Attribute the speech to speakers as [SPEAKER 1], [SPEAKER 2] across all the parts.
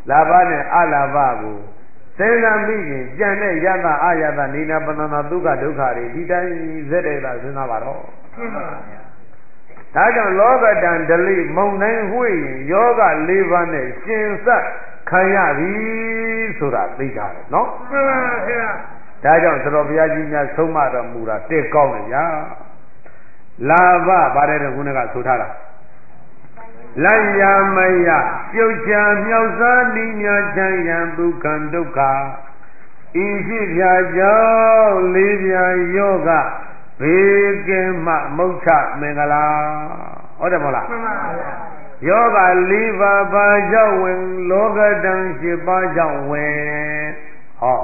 [SPEAKER 1] လာဘနဲ့အလာဘကိုစေနာမိရင်ကြံတဲ့ယတအာယတနေနာပဏနာဒုက္ခဒုက္ခတွေဒီတိုင်းဇက်တဲ့တာစဉ်းစားပါတော့ဒါကြောင့်လောကတံဒလိမုံတိုင်းဝှေ့ရင်ယောဂ၄ပါးနဲ့ရှင်ဆက်ခံရပြီဆိုတာသိကြတယ်နော်မှန်ပါဗျာဒါကြောင့်သတော်ဘုရားကြီးများဆုံးမတော်မူတာတက်ကောင်းတယ်ဗျာလာဘပါတယ်တဲ့ခုနကဆိုထားတာလယ္ယာမယပြုတ်ချာမြောက်စားနိညာချမ်းရန်ဒုက္ခဒုက္ခဤရှိဖြာကြောင့်လေးပြာယောဂဘေးကင်းမှမုတ်ချမင်္ဂလာဟုတ်တယ်မဟုတ်လားမှန်ပါဗျာယောဂ၄ပါးဘာကြောင့်ဝင်လောကတံ၈ပါးကြောင့်ဝင်ဟော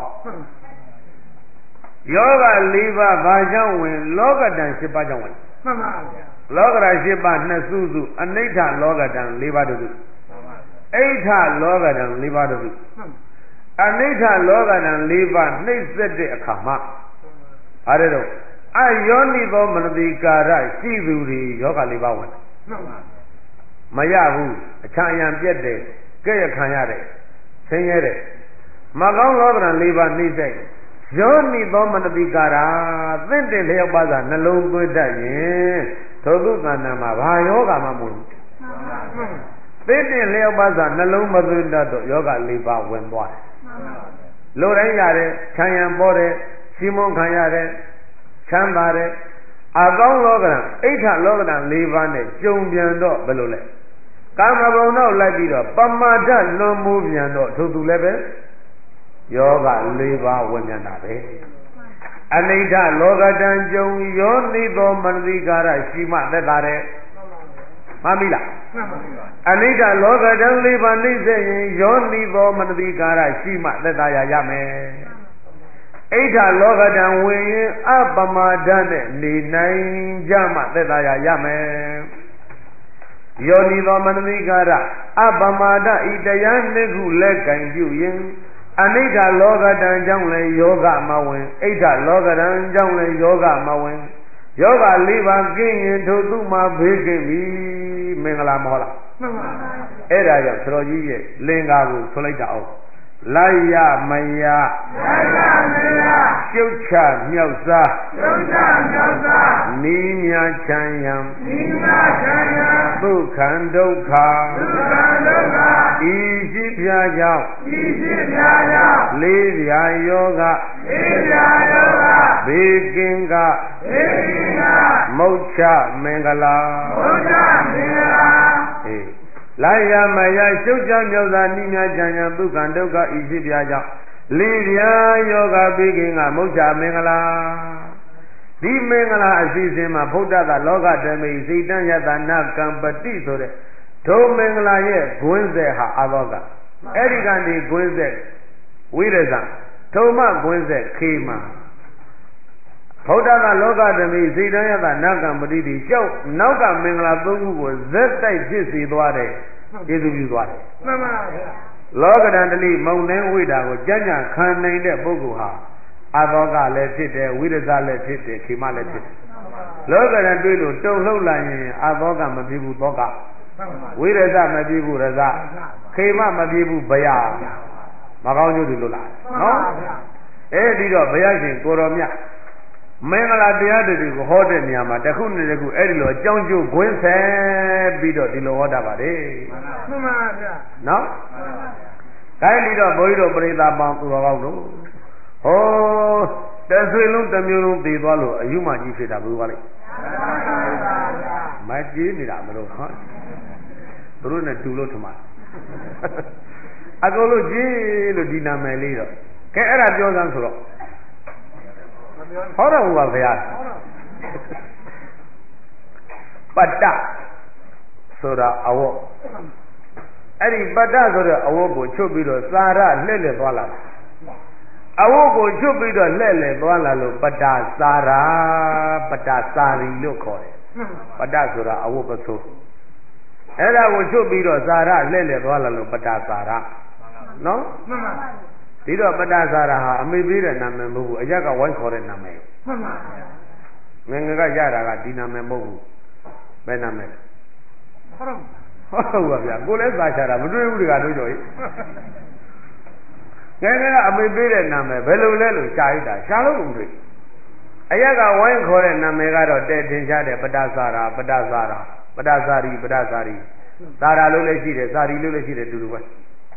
[SPEAKER 1] ယောဂ၄ပါးဘာကြောင့်ဝင်လောကတံ၈ပါးကြောင့်ဝင်မှန်ပါဗျာလောကဓာတ်၈ပါးနှစ်စုစုအနိဋ္ဌလောကဓာတ်၄ပါးတို့အိဋ္ဌလောကဓာတ်၄ပါးတို့အနိဋ္ဌလောကဓာတ်၄ပါးနှိမ့်ဆက်တဲ့အခါမှာအားရတော့အယောနိသောမနတိကာရရှိသူတွေယောဂ၄ပါးဝင်မရဘူးအချမ်းအယံပြက်တယ်ကြက်ရခံရတယ်ဆင်းရဲတယ်မကောင်းလောကဓာတ်၄ပါးနှိမ့်ဆက်ယောနိသောမနတိကာရသင့်တဲ့လျောက်ပါးစာနှလုံးသွင်းတတ်ရင်သောတုသဏ္ဍာန်မှာဘာယောဂမှမဟုတ်ဘူးသင့်တဲ့လျောက်ပါးစာနှလုံးမသွင်းတတ်တော့ယောဂ၄ပါးဝင်သွားတယ်လူတိုင်းရတယ်ခံရန်ပေါ်တယ်ရှိမုန်းခံရတယ်ချမ်းသာတယ်အကောင်းလောကဓာတ်အိဋ္ဌလောကဓာတ်၄ပါးနဲ့ကြုံပြန်တော့ဘယ်လိုလဲကာမဘုံတော့လိုက်ပြီးတော့ပမာဒလွန်မှုပြန်တော့ထို့သူလည်းပဲယောဂ၄ပါးဝင်ပြန်တာပဲအနိဋ္ဌလောကတံကြုံယောနိသောမနတိကာရရှိမှသက်သာတယ်မှန်ပြီလားအနိဋ္ဌလောကတံ၄ပါးနှိမ့်ဆက်ရင်ယောနိသောမနတိကာရရှိမှသက်သာရမယ်အိဋ္ဌလောကတံဝင်ရင်အပမာဒနဲ့နေနိုင်ကြမှသက်သာရမယ်ယောနိသောမနတိကာရအပမာဒဤတရားနှစ်ခုလက်ကင်ပြုရင်အနိဋ္ဌလောကတံကြောင့်လည်းယောဂမဝင်အိဋ္ဌလောကတံကြောင့်လည်းယောဂမဝင်ယောဂ၄ပါးကင်းရင်ထိုသူမှဘေးကင်းပြီမင်္ဂလာမဟုတ်လားမှန်ပါပါအဲ့ဒါကြောင့်သတော်ကြီးရဲ့လင်္ကာကိုဆိုလိုက်တာအောင်လိုက်ရမယကျုပ်ချမြောက်စားနီးမြချမ်းရန်ဒုက္ခဒုက္ခဤရှိပြကြောင့်လေးပြာယောဂဘေးကင်းကမုတ်ချမင်္ဂလာအေးလိုက်ရမယရှုပ်ချမြောက်စားနိညာချမ်းရန်ဒုက္ခဒုက္ခဤရှိပြကြောင့်လေးပြာယောဂဘေးကင်းကမုတ်ချမင်္ဂလာဒီမင်္ဂလာအစီအစဉ်မှာဘုဒ္ဓသာလောကဓမိစိတ်တံယတနာကံပတိဆိုတဲ့ဒုမင်္ဂလာရဲ့ဂွင်းဆက်ဟာအဘောကအဲ့ဒီကနေဂွင်းဆက်ဝိရဇထုံမဂွင်းဆက်ခေမှာဘုဒ္ဓသာလောကဓမိစိတ်တံယတနာကံပတိဒီကြောက်နောက်ကမင်္ဂလာ၃ခုကိုဇက်တိုက်ဖြစ်စေသွားတယ်ကျေစုပြုသွားတယ်မှန်ပါဗျာလောကဓာတလိမုံနှင်းဝိတာကိုကြံ့ကြံ့ခံနိုင်တဲ့ပုဂ္ဂိုလ်ဟာအဘောကလည်းဖြစ်တယ်ဝိရဇလည်းဖြစ်တယ်ခေမလည်းဖြစ်တယ်လောကဓာတွေ့လို့တုံလှုပ်လာရင်အဘောကမပြေဘူးသောကဝိရဇမပြေဘူးရဇခေမမပြေဘူးဘယမကောင်းကျိုးတွေလို့လားနော်အဲဒီတော့ဘုရားရှင်ကိုတော်မြတ်မင်္ဂလာတရားတွေကိုဟောတဲ့နေရာမှာတစ်ခုနဲ့တစ်ခုအဲ့ဒီလိုအကြောင်းကျိုးခွင်းဆက်ပြီးတော့ဒီလိုဟောတာပါတယ်မှန်ပါဗျာနော်ခိုင်းပြီးတော့ဘုန်းကြီးတို့ပြိဿပေါင်းသူတော်ကောင်းတို့ဟောတဆွေလုံးတစ်မျိုးလုံးတည်သွားလို့အယူမှကြီးဖြစ်တာဘယ်လိုပါလဲမကြည့်နေတာမလို့ဟောသူတို့နဲ့တူလို့ထမအကုန်လို့ကြည့်လို့ဒီနာမည်လေးတော့ကဲအဲ့ဒါပြောစမ်းဆိုတော့ဟောတော်မူပါဗျာပတ္တဆိုတာအဝတ်အဲ့ဒီပတ္တဆိုတဲ့အဝတ်ကိုချုပ်ပြီးတော့စာရလှည့်လည်သွားလာအဝတ်ကိုချုပ်ပြီးတော့လှည့်လည်သွားလာလို့ပတ္တစာရာပတ္တစာရီလို့ခေါ်တယ်ပတ္တဆိုတာအဝတ်ပစိုးအဲ့ဒါကိုချုပ်ပြီးတော့စာရလှည့်လည်သွားလာလို့ပတ္တစာရနော်မှန်ပါဒီတော့ပတ္တစာရဟာအမေပေးတဲ့နာမည်မဟုတ်ဘူးအရက်ကဝိုင်းခေါ်တဲ့နာမည်မှန်ပါဗျာငငယ်ကရတာကဒီနာမည်မဟုတ်ဘူးဘယ်နာမည်ဟုတ်ပါဗျာကိုလည်းစာချတာမတွေ့ဘူးတကတို့ကြော်ကြီးငယ်ငယ်ကအမေပေးတဲ့နာမည်ဘယ်လိုလဲလို့ရှားရတာရှားလို့မတွေ့အရက်ကဝိုင်းခေါ်တဲ့နာမည်ကတော့တဲ့ထင်ရှားတဲ့ပတ္တစာရာပတ္တစာရာပတ္တစာရီပတ္တစာရီသာရာလို့လည်းရှိတယ်စာရီလို့လည်းရှိတယ်တူတူပဲ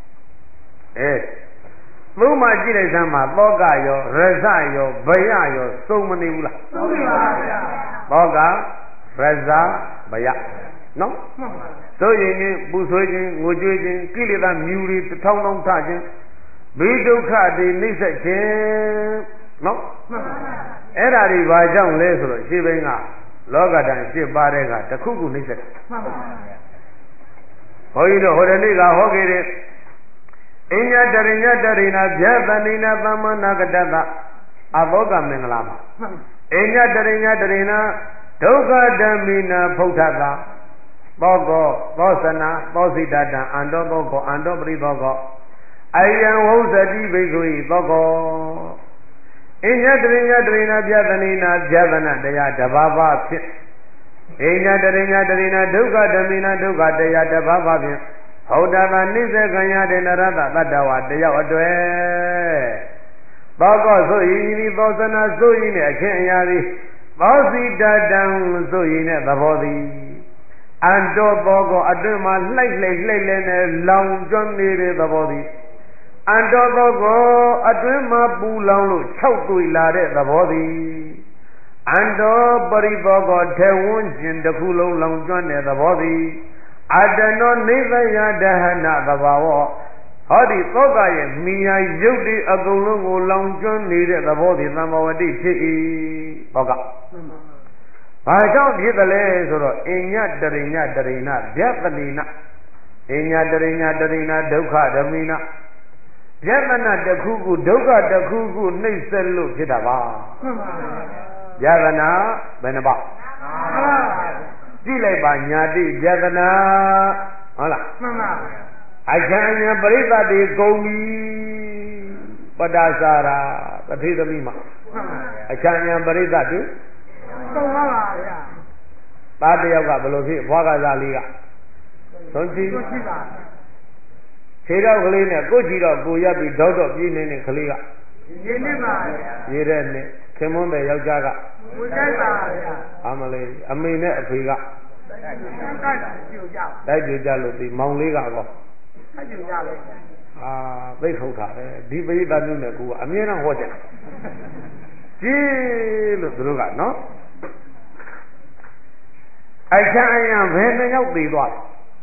[SPEAKER 1] သုံးမှကြည့်လိုက်စမ်းမှာသောကရောရဇရောဗယရောစုံမနေဘူးလားစုံနေပါဗျာသောကရဇဗယနော်ဆိုရင်ချင်းပူဆွေးခြင်းငိုကြွေးခြင်းကိလေသာမြူတွေတစ်ထောင်ထောင်ထခြင်းဘေးဒုက္ခတွေနှိမ့်ဆက်ခြင်းနော်အဲ့ဒါတွေဘာကြောင့်လဲဆိုတော့ရှင်းဘင်းကလောကဓာတ်7ပါးတဲ့ကတစ်ခုခုနှိမ့်ဆက်တာမှန်ပါဗျာဘုန်းကြီးတို့ဟိုတနေ့ကဟောခဲ့တဲ့အညတရိညတရိနာဗျသနိနာသမ္မနာကတတအဘောကမင်္ဂလာမှာအညတရိညတရိနာဒုက္ခဓမ္မိနာဖုဋ္ဌတာသောကောသောစနာသောစိတတံအန္တောသောကောအန္တောပရိသောကောအယံဝုဇတိဘိက္ခုဤသောကောအညတရိညတရိနာဗျသနိနာဗျသနာတရားတဘာဝဖြင့်အညတရိညတရိနာဒုက္ခဓမ္မိနာဒုက္ခတရားတဘာဝဖြင့်ဟောတာကနိစ္စခံရတဲ့နရတတတ္တဝါတယောက်အတွေ့သောကောဆိုရင်ဒီသောစနာဆိုရင်နဲ့အချင်းအရာသည်သောစိတတံဆိုရင်နဲ့သဘောသည်အန္တောသောကောအတွင်းမှာလှိုက်နဲ့လောင်ကျွမ်းနေတဲ့သဘောသည်အန္တောသောကောအတွင်းမှာပူလောင်လို့၆သွေလာတဲ့သဘောသည်အန္တောပရိသောကောထေဝန်းကျင်တစ်ခုလုံးလောင်ကျွမ်းတဲ့သဘောသည်အတ္တနောနိဗ္ဗယဒဟနာသဘာဝဟောဒီသောကရဲ့မိယာရုပ်တွေအကုန်လုံးကိုလောင်ကျွမ်းနေတဲ့သဘောဒီသံဃဝတိဖြစ်၏သောကဘာကြောင့်ဖြစ်တယ်လဲဆိုတော့အညတရိညတရိနာဗျသနိနာအညတရိညတရိနာဒုက္ခဓမ္မိနာဗျသနာတစ်ခုခုဒုက္ခတစ်ခုခုနှိမ့်ဆက်လို့ဖြစ်တာပါမှန်ပါဗျာဗျသနာဘယ်နှပါကြည့်လိုက်ပါညာတိဗျသနာဟုတ်လားမှန်ပါအချမ်းညာပရိသတ်တွေကုန်ပြီပတ္တစာရာတတိသမီးမှာမှန်ပါအချမ်းညာပရိသတ်တွေကုန်ပါပါဗျာသားတယောက်ကဘယ်လိုဖြစ်ဘွားကစားလေးကသုံးကြည့်ပါခြေတော့ကလေးနဲ့ကိုကြည့်တော့ကိုရက်ပြီးတော့ပြေးနေတဲ့ကလေးကရေနဲ့ပါဗျာရေတဲ့နဲ့ခင်မွန်းတဲ့ယောက်ျားကကိုကြိုက်ပါဗျာအမလေးအမေနဲ့အဖေကတိုက်ပြကြလို့ဒီမောင်လေးကတော့တိုက်ပြကြလို့သိထုတ်တာပဲဒီပရိသတ်မျိုးနဲ့ကိုကအမြဲတမ်းဟောကြတယ်ကြည့်လို့သူတို့ကနော်အချမ်းအယံဘယ်နှယောက်သေးသွား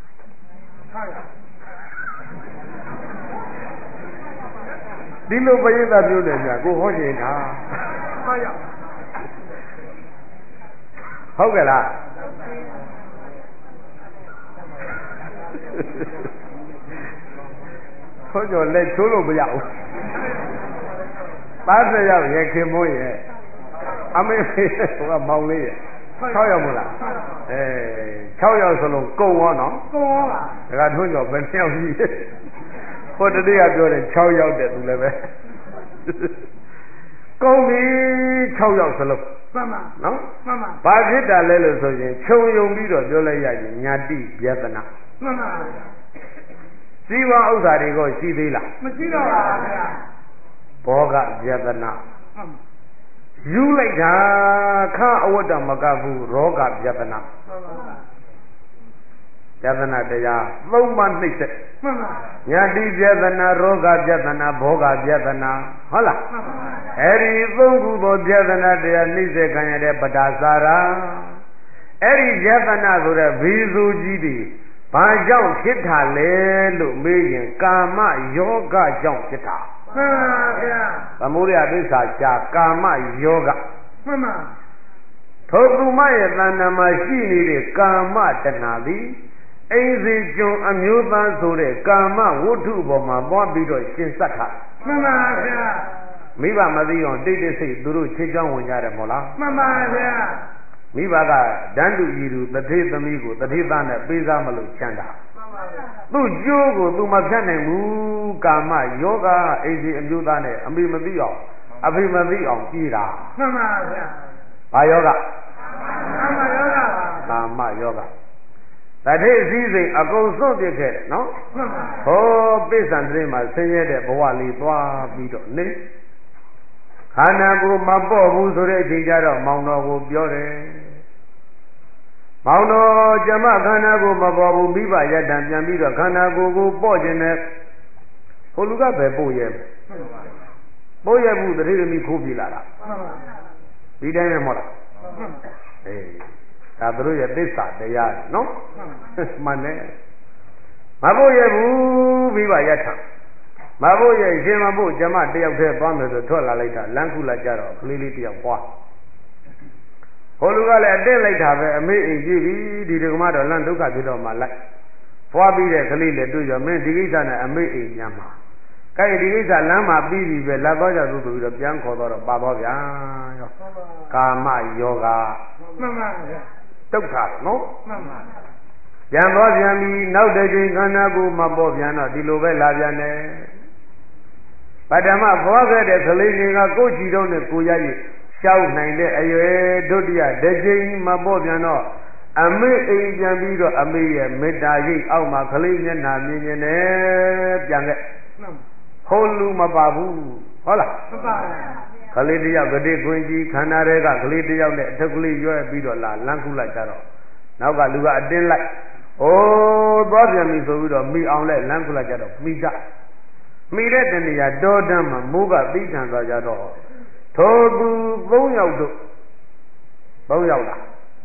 [SPEAKER 1] ဒီလိုပရိသတ်မျိုးနဲ့ညာကိုဟောချင်တာဟုတ်ကဲ့လားခေါ်ကြော်လက်ချိုးလို့မရဘူးသားတစ်ယောက်ရဲ့ခင်မိုးရဲ့အမေဟိုကမောင်လေးရဲ့6ယောက်မလား6ယောက်စလုံးကုန်ရောနော်ကုန်ရောပါဒါကထွန်းကြော်ဘယ်နှစ်ယောက်ကြီးဟိုတတိယပြောတယ်6ယောက်တဲ့သူလည်းပဲကုန်ပြီ6ယောက်စလုံးမှန်ပါနော်မှန်ပါဘာဖြစ်တာလဲလို့ဆိုရင်ခြုံယုံပြီးတော့ပြောလိုက်ရရင်ညာတိဗျသနာမှန်ပါဇီဝဥစ္စာတွေကိုရှိသေးလားမရှိတော့ပါဘူးဗျာဘောဂဗျသနာယူလိုက်တာခအဝတ္တမကဘူးရောဂဗျသနာဗျသနာတရားသုံးပါးနှိမ့်ဆက်မှန်ပါညာတိဗျသနာရောဂဗျသနာဘောဂဗျသနာဟုတ်လားမှန်ပါအဲ့ဒီသုံးခုသောဗျသနာတရားနှိမ့်ဆက်ခံရတဲ့ပဒါစာရာအဲ့ဒီဗျသနာဆိုတဲ့ဘီစုကြီးတွေဘာကြောင့်ဖြစ်တာလဲလို့မေးရင်ကာမယောဂကြောင့်ဖြစ်တာမှန်ပါဗျာသမုဒယသစ္စာရှာကာမယောဂမှန်ပါထိုသူမရဲ့တဏ္ဍာမှာရှိနေတဲ့ကာမတဏှာသည်အိမ်စီကျွန်အမျိုးသားဆိုတဲ့ကာမဝတ္ထုပေါ်မှာသွားပြီးတော့ရှင်ဆက်တာမှန်ပါဗျာမိဘမသိအောင်တိတ်တိတ်စိတ်သူတို့ချေချောင်းဝင်ကြတယ်မို့လားမှန်ပါဗျာမိဘကဒန်းတူကြီးသူတထေသမီးကိုတထေသားနဲ့ပေးစားမလို့ချမ်းသာသူ့ကျိုးကိုသူမဖြတ်နိုင်ဘူးကာမယောဂအိစီအမျိုးသားနဲ့အမေမသိအောင်အဖေမသိအောင်ကြည်တာမှန်ပါဗျာဘာယောဂကာမယောဂပါကာမယောဂတထေစည်းစိမ်အကုန်စွန့်ပြစ်ခဲ့တယ်နော်ဟောပိဿံတရေမှာဆင်းရဲတဲ့ဘဝလေးသွားပြီးတော့နေခန္ဓာကိုယ်မပေါ့ဘူးဆိုတဲ့အချိန်ကျတော့မောင်တော်ကိုပြောတယ်မောင်တော်ကျမခန္ဓာကိုယ်မပေါ့ဘူးမိဘရတ္တံပြန်ပြီးတော့ခန္ဓာကိုယ်ကိုပေါ့ခြင်းနဲ့ဟိုလူကပဲပို့ရဲ့ပို့ရမှုတတိယမိခိုးပြလာတာဒီတိုင်းပဲမဟုတ်လားအေးဒါတို့ရဲ့သစ္စာတရားနော်မှန်တယ်မဖို့ရဘူးပြီးပါရထမဖို့ရရှင်မဖို့ကျမတယောက်တည်းသွားမယ်ဆိုထွက်လာလိုက်တာလမ်းခုလာကြတော့ကလေးလေးတယောက်ပွားဟိုလူကလည်းအတင်းလိုက်တာပဲအမေအိမ်ကြည့်ပြီဒီဒကမတော့လမ်းဒုက္ခဖြစ်တော့မှလိုက်ပွားပြီးတဲ့ကလေးလည်းတွေ့ကြမင်းဒီကိစ္စနဲ့အမေအိမ်ညမ်းမှာကဲဒီကိစ္စလမ်းမှာပြီးပြီပဲလက်တော့ကြသို့ဆိုပြီးတော့ပြန်ခေါ်တော့ပါတော့ဗျာရောကာမယောဂမှန်ပါဗျာဒုက္ခနော်မှန်ပါပြန်တော့ပြန်ပြီးနောက်တစ်ချိန်ခန္ဓာကိုယ်မပေါ်ပြန်တော့ဒီလိုပဲလာပြန်တယ်ပထမဘွားခဲ့တဲ့ကလေးတွေကကိုယ်ချီတော့နဲ့ကိုရည်ရှောက်နိုင်တဲ့အရွယ်ဒုတိယတစ်ချိန်မပေါ်ပြန်တော့အမေအိမ်ပြန်ပြီးတော့အမေရဲ့မေတ္တာရိပ်အောက်မှာကလေးမျက်နှာမြင်နေတယ်ပြန်ခဲ့ဟိုလူမပါဘူးဟုတ်လားမပါဘူးကလေးတယောက်ကတိခွင်ကြီးခန္ဓာတွေကကလေးတယောက်နဲ့အထက်ကလေးရွဲပြီးတော့လာလမ်းခုလိုက်ကြတော့နောက်ကလူကအတင်းလိုက်ဩသွားပြန်ပြီဆိုပြီးတော့မိအောင်လဲလမ်းခုလိုက်ကြတော့မိတာမိတဲ့တဏှာတောတန်းမှာမိုးကသိထန်သွားကြတော့ထိုသူ3ယောက်တို့3ယောက်လား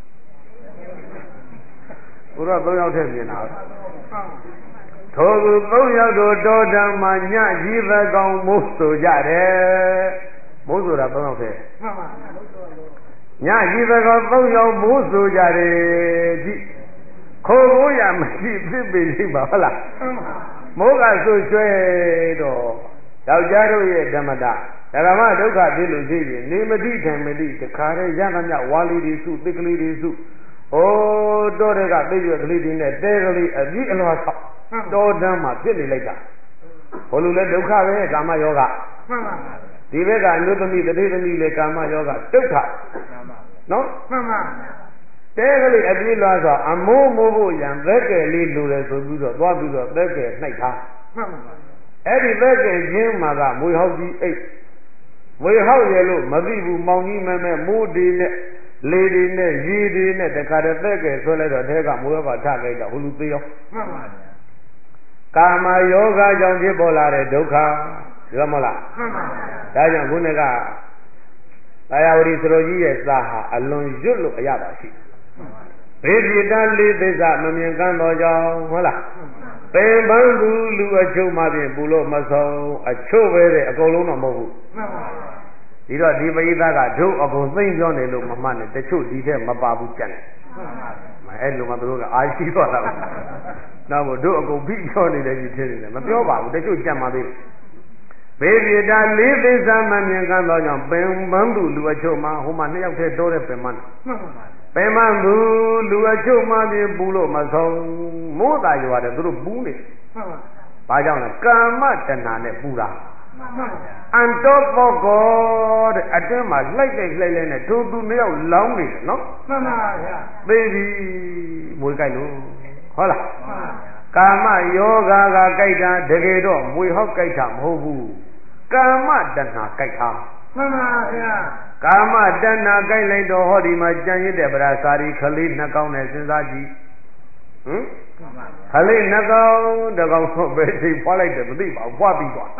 [SPEAKER 1] ဘုရား3ယောက်ထည့်မြင်တာထိုသူ3ယောက်တို့တောတန်းမှာညကြီးသကောင်မိုးဆိုကြတယ်မိုးဆိုတာ3ယောက်ထည့်မှန်ပါညကြီးသကောင်3ယောက်မိုးဆိုကြတယ်ကြည့်ခိုးဖို့ရမရှိဖြစ်ပေလိမ့်ပါဟုတ်လားမိုးကဆွဆွဲတော့ယောက်ျားတို့ရဲ့ဓမ္မတာဓမ္မဒုက္ခဖြစ်လို့ရှိရင်နေမတိထံမတိတခါတည်းရသမျှဝါလီတွေစုတိကလေးတွေစုဩတော့တဲ့ကသိရွက်ကလေးတွေနဲ့တဲကလေးအပြည့်အလွှာဆောက်တောတန်းမှာပြစ်နေလိုက်တာဘို့လိုလဲဒုက္ခပဲကာမယောဂမှန်ပါဒီဘက်ကအနုသမီးတတိသမီးလေကာမယောဂဒုက္ခနော်မှန်ပါတဲကလေးအပြည့်လွှာဆိုအမိုးမိုးဖို့ရံသက်ကယ်လေးလိုတယ်ဆိုပြီးတော့သွားပြီးတော့သက်ကယ်နှိုက်ထားမှန်ပါအဲ့ဒီသက်ကယ်ချင်းမှာကမွေဟောက်ကြီးအိတ်မွေဟောက်ရလို့မသိဘူးမောင်ကြီးမဲမဲမိုးဒီနဲ့လေဒီနဲ့ရေဒီနဲ့တခါတည်းသက်ကယ်ဆွဲလိုက်တော့တဲကမွေဟောက်ပါထလိုက်တော့ဟိုလူသေးရောမှန်ပါကာမယောဂကြောင့်ဖြစ်ပေါ်လာတဲ့ဒုက္ခဒီလိုမဟုတ်လားမှန်ပါဒါကြောင့်ခုနကသာယာဝတီစရိုကြီးရဲ့စာဟာအလွန်ရွတ်လို့အရပါရှိဘေးပြတာလေးသစ္စာမမြင်ကန်းတော်ကြောင့်ဟုတ်လားပင်ပန်းသူလူအချို့မှဖြင့်ပူလို့မဆုံးအချို့ပဲတဲ့အကုန်လုံးတော့မဟုတ်ဘူးမှန်ပါဒီတော့ဒီပရိသတ်ကတို့အကုန်သိမ့်ပြောနေလို့မမှတ်နဲ့တချို့ဒီထက်မပါဘူးကြက်တယ်မှန်ပါအဲ့လိုမှသူတို့ကအာရှိတော့တာနောက်မို့တို့အကုန်ပြီးပြောနေတယ်ကြီးထင်နေတယ်မပြောပါဘူးတချို့ကြက်မှသေးတယ်ဘေးပြတာလေးသစ္စာမမြင်ကန်းသောကြောင့်ပင်ပန်းသူလူအချို့မှဟိုမှာ2ယောက်တည်းတိုးတဲ့ပင်ပန်းမှန်ပါပင်မသူလူအချို့မှပြင်ပူလို့မဆုံးမိုးသာရွာတယ်သူတို့ပူးနေမှန်ပါဘာကြောင့်လဲကာမတဏှာနဲ့ပူတာမှန်ပါအန်တောဘောကောတဲ့အတွင်းမှာလှိုက်နဲ့သူ2ယောက်လောင်းနေတယ်နော်မှန်ပါဗျာသိပြီမွေကြိုက်လို့ဟုတ်လားမှန်ပါကာမယောဂါကကြိုက်တာတကယ်တော့မွေဟောက်ကြိုက်တာမဟုတ်ဘူးကာမတဏှာကြိုက်တာမှန်ပါဗျာကာမတဏ္ဍာကြိုက်လိုက်တော့ဟောဒီမှာကြံရစ်တဲ့ဗရာစာရီခလေးနှစ်ကောင်းနဲ့စဉ်းစားကြည့်ဟင်ခလေးနှစ်ကောင်းတစ်ကောင်းတော့ပဲချိန်ဖွာလိုက်တယ်မသိပါဘူးဖွာပြီးသွား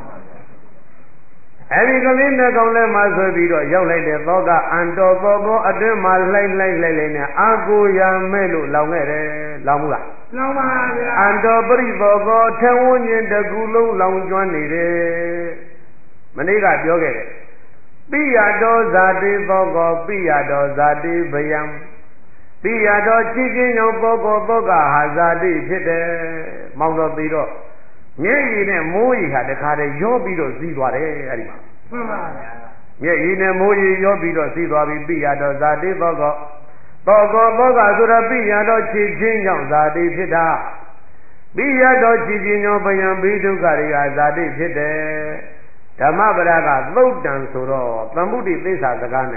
[SPEAKER 1] အဲဒီကလေးနှစ်ကောင်းလဲမှဆွဲပြီးတော့ရောက်လိုက်တဲ့သောကအန်တော်ဘောအတွင်းမှာလှိုက်နဲ့အာကိုရမဲ့လို့လောင်ခဲ့တယ်လောင်ဘူးလားလောင်ပါဗျာအန်တော်ပရိဘောကောထဝဉ္ဉ်တကူလုံးလောင်ကျွမ်းနေတယ်မနေ့ကပြောခဲ့တယ်ပိယတောဇာတိသောကောပိယတောဇာတိဗယံပိယတောချစ်ခြင်းကြောင့်သောကောသောကဟာဇာတိဖြစ်တယ်မောင်တော်ပြီးတော့မျက်ရည်နဲ့မိုးရည်ဟာတခါတည်းရောပြီးတော့စီးသွားတယ်အဲ့ဒီမှာမှန်ပါဗျာမျက်ရည်နဲ့မိုးရည်ရောပြီးတော့စီးသွားပြီးပိယတောဇာတိသောကောသောကဆိုတော့ပိယတောချစ်ခြင်းကြောင့်ဇာတိဖြစ်တာပိယတောချစ်ခြင်းကြောင့်ဗယံဘိဒုက္ခတွေကဇာတိဖြစ်တယ်ဓမ္မပဒကသုတ်တံဆိုတော့သမ္ဗုဒ္ဓိသစ္စာစကားနဲ့